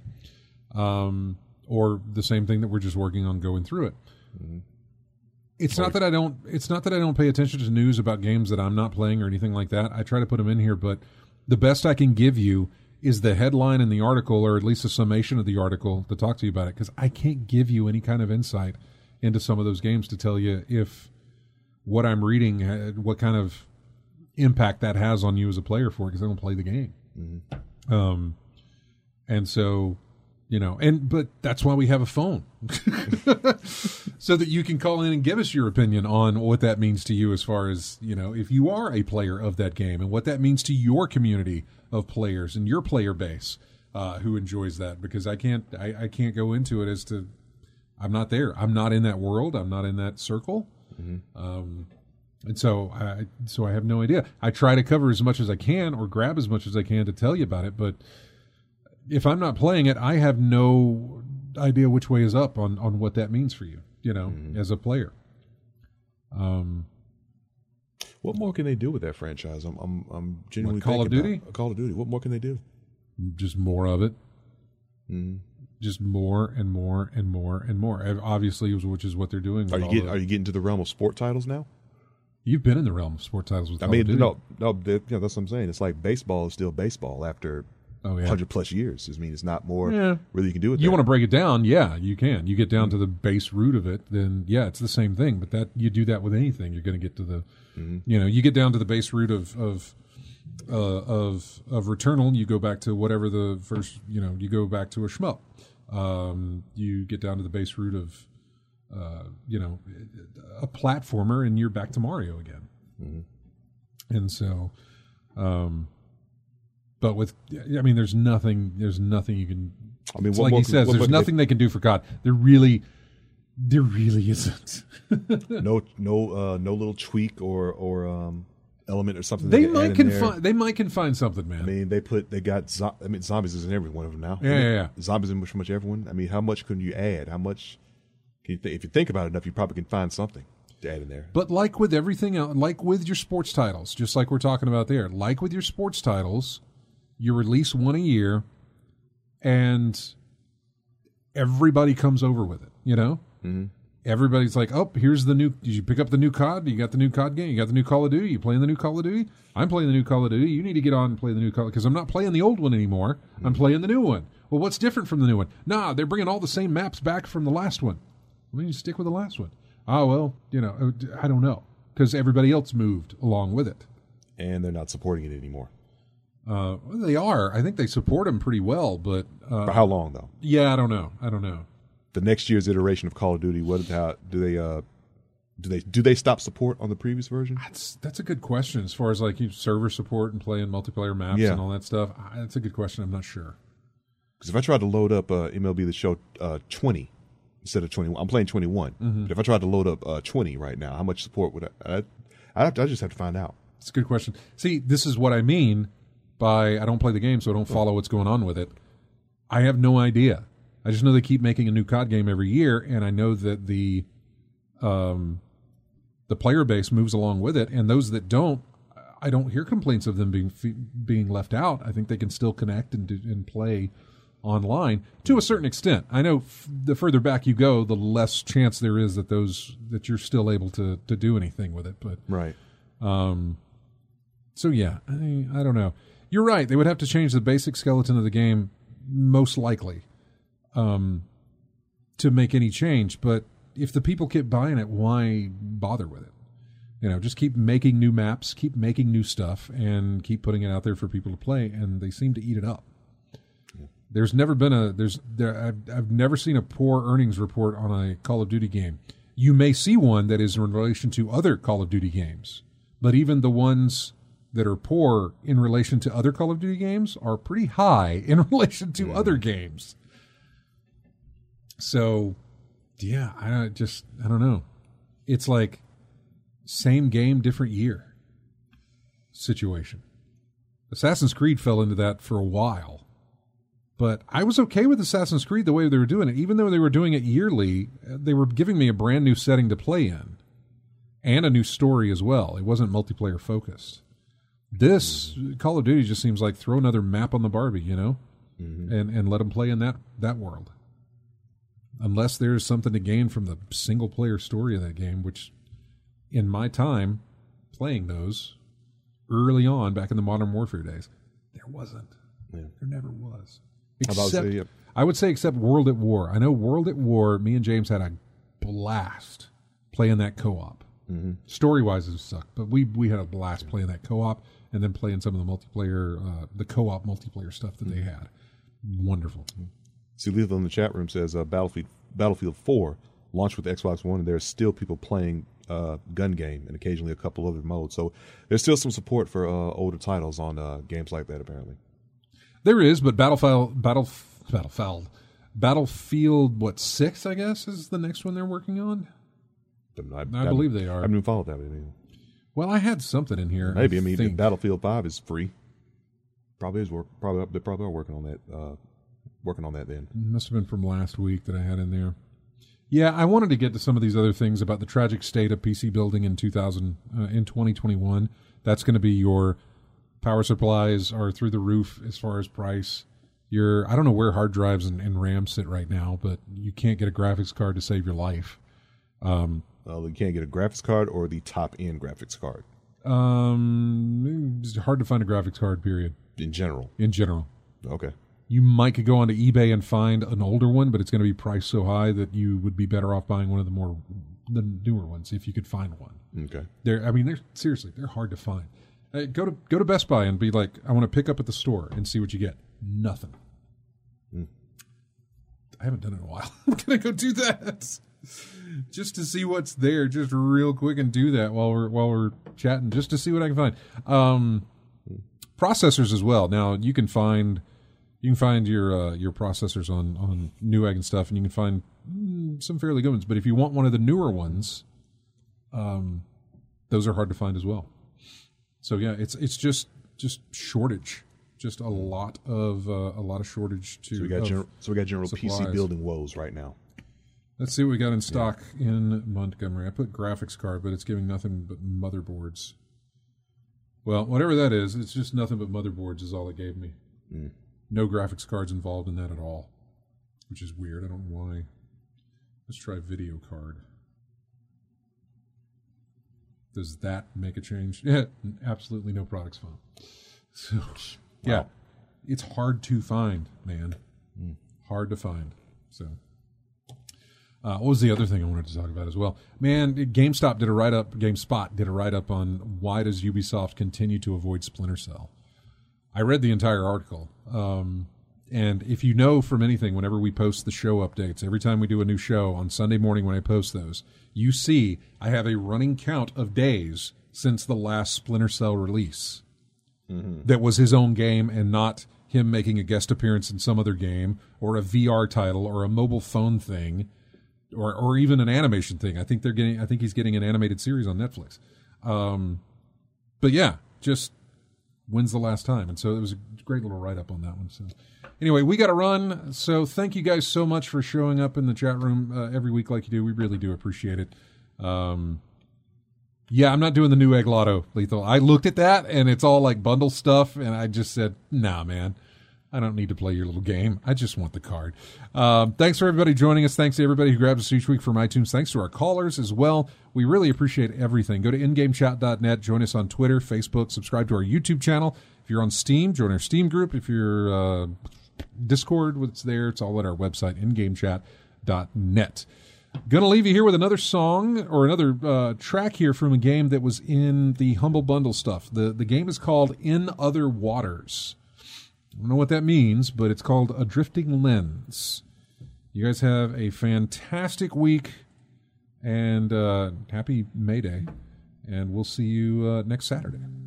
or the same thing that we're just working on going through it. Mm-hmm. It's not that I don't pay attention to news about games that I'm not playing or anything like that. I try to put them in here, but the best I can give you is the headline in the article, or at least a summation of the article to talk to you about it, because I can't give you any kind of insight into some of those games to tell you if what I'm reading, what kind of impact that has on you as a player for it, because I don't play the game. Mm-hmm. And so, you know, but that's why we have a phone, so that you can call in and give us your opinion on what that means to you, as far as, you know, if you are a player of that game, and what that means to your community of players and your player base who enjoys that. Because I can't go into it as to, I'm not there. I'm not in that world. I'm not in that circle. Mm-hmm. And so I have no idea. I try to cover as much as I can, or grab as much as I can to tell you about it. But if I'm not playing it, I have no idea which way is up on what that means for you, you know, as a player. What more can they do with that franchise? I'm genuinely Call of Duty? Call of Duty. What more can they do? Just more of it. Mm-hmm. Just more and more and more and more. Obviously, which is what they're doing. Are you getting to the realm of sport titles now? You've been in the realm of sport titles with Call of Duty. No, that's what I'm saying. It's like baseball is still baseball after 100 plus years. I mean, it's not more really you can do with it. You want to break it down, you can. You get down to the base root of it, then it's the same thing. But that you do that with anything, you're going to get to the, you know, you get down to the base root of Returnal. You go back to whatever the first, you know, you go back to a shmup. You get down to the base root of, you know, a platformer, and you're back to Mario again. Mm-hmm. And so, but with, I mean, there's nothing you can. I mean, like he says, there's nothing they can do for COD. There really isn't. no little tweak or element or something. They might confine something, man. I mean, zombies is in every one of them now. Yeah. Zombies in much everyone. I mean, how much can you add? How much? If you think about it enough, you probably can find something to add in there. But like with everything else, like with your sports titles, just like we're talking about there, like with your sports titles, you release one a year, and everybody comes over with it. You know, everybody's like, "Oh, here's the new." Did you pick up the new COD? You got the new COD game. You got the new Call of Duty. You playing the new Call of Duty? I'm playing the new Call of Duty. You need to get on and play the new Call because I'm not playing the old one anymore. I'm playing the new one. Well, what's different from the new one? Nah, they're bringing all the same maps back from the last one. Well, you stick with the last one. Oh, well, you know, I don't know, because everybody else moved along with it. and they're not supporting it anymore. They are. I think they support them pretty well, but For how long though? Yeah, I don't know. The next year's iteration of Call of Duty, do they stop support on the previous version? That's a good question. As far as like server support and playing multiplayer maps and all that stuff, that's a good question. I'm not sure. Because if I tried to load up MLB The Show 20 instead of 21, I'm playing 21. But if I tried to load up 20 right now, how much support would I just have to find out. It's a good question. See, this is what I mean by I don't play the game, so I don't follow what's going on with it. I have no idea. I just know they keep making a new COD game every year, and I know that the player base moves along with it, and those that don't, I don't hear complaints of them being left out. I think they can still connect and play online to a certain extent. I know the further back you go, the less chance there is that you're still able to do anything with it. But right. So yeah, I don't know. You're right. They would have to change the basic skeleton of the game, most likely, to make any change. But if the people keep buying it, why bother with it? Just keep making new maps, keep making new stuff, and keep putting it out there for people to play. And they seem to eat it up. There's never been I've never seen a poor earnings report on a Call of Duty game. You may see one that is in relation to other Call of Duty games, but even the ones that are poor in relation to other Call of Duty games are pretty high in relation to other games. So, yeah, I don't know. It's like same game, different year situation. Assassin's Creed fell into that for a while. But I was okay with Assassin's Creed the way they were doing it. Even though they were doing it yearly, they were giving me a brand new setting to play in. And a new story as well. It wasn't multiplayer focused. This Call of Duty just seems like throw another map on the Barbie, and let them play in that world. Unless there's something to gain from the single player story of that game, which in my time playing those early on back in the Modern Warfare days, there wasn't. Yeah. There never was. I would say except World at War. I know World at War, me and James had a blast playing that co-op. Mm-hmm. Story-wise, it sucked, but we had a blast playing that co-op and then playing some of the multiplayer, the co-op multiplayer stuff that they had. Wonderful. See, Lethal in the chat room says Battlefield 4 launched with Xbox One, and there's still people playing gun game and occasionally a couple other modes. So there's still some support for older titles on games like that, apparently. There is, but Battlefield, 6, I guess, is the next one they're working on? I believe they are. I haven't even followed that anymore. Well, I had something in here. Maybe. I mean, Battlefield 5 is free. Probably is they probably are working on that then. It must have been from last week that I had in there. Yeah, I wanted to get to some of these other things about the tragic state of PC building in 2021. That's going to be your power supplies are through the roof as far as price. I don't know where hard drives and RAM sit right now, but you can't get a graphics card to save your life. You can't get a graphics card or the top-end graphics card. It's hard to find a graphics card, period. In general? In general. Okay. You might could go onto eBay and find an older one, but it's going to be priced so high that you would be better off buying one of the newer ones if you could find one. Okay. They're hard to find. Go to Best Buy and be like, I want to pick up at the store and see what you get. Nothing. I haven't done it in a while. I'm going to go do that just to see what's there, just real quick, and do that while we're chatting, just to see what I can find. Processors as well. Now you can find your processors on Newegg and stuff, and you can find some fairly good ones. But if you want one of the newer ones, those are hard to find as well. So yeah, it's just shortage, just a lot of shortage to. So we got general supplies. PC building woes right now. Let's see what we got in stock in Montgomery. I put graphics card, but it's giving nothing but motherboards. Well, whatever that is, it's just nothing but motherboards is all it gave me. No graphics cards involved in that at all, which is weird. I don't know why. Let's try video card. Does that make a change? Yeah, absolutely no products found. So, yeah, it's hard to find, man. Hard to find. So, What was the other thing I wanted to talk about as well? Man, GameSpot did a write-up on why does Ubisoft continue to avoid Splinter Cell. I read the entire article. And if you know from anything, whenever we post the show updates, every time we do a new show on Sunday morning when I post those, you see I have a running count of days since the last Splinter Cell release. That was his own game and not him making a guest appearance in some other game or a VR title or a mobile phone thing. Or even an animation thing. I think he's getting an animated series on Netflix. But yeah, just when's the last time? And so it was a great little write-up on that one. So anyway, we got to run. So thank you guys so much for showing up in the chat room every week like you do. We really do appreciate it. Yeah, I'm not doing the new Egg Lotto, Lethal. I looked at that, and it's all like bundle stuff, and I just said, nah, man. I don't need to play your little game. I just want the card. Thanks for everybody joining us. Thanks to everybody who grabs us each week from iTunes. Thanks to our callers as well. We really appreciate everything. Go to ingamechat.net. Join us on Twitter, Facebook. Subscribe to our YouTube channel. If you're on Steam, join our Steam group. If you're Discord, it's there. It's all at our website, ingamechat.net. Going to leave you here with another song or another track here from a game that was in the Humble Bundle stuff. The game is called In Other Waters. I don't know what that means, but it's called A Drifting Lens. You guys have a fantastic week, and happy May Day, and we'll see you next Saturday.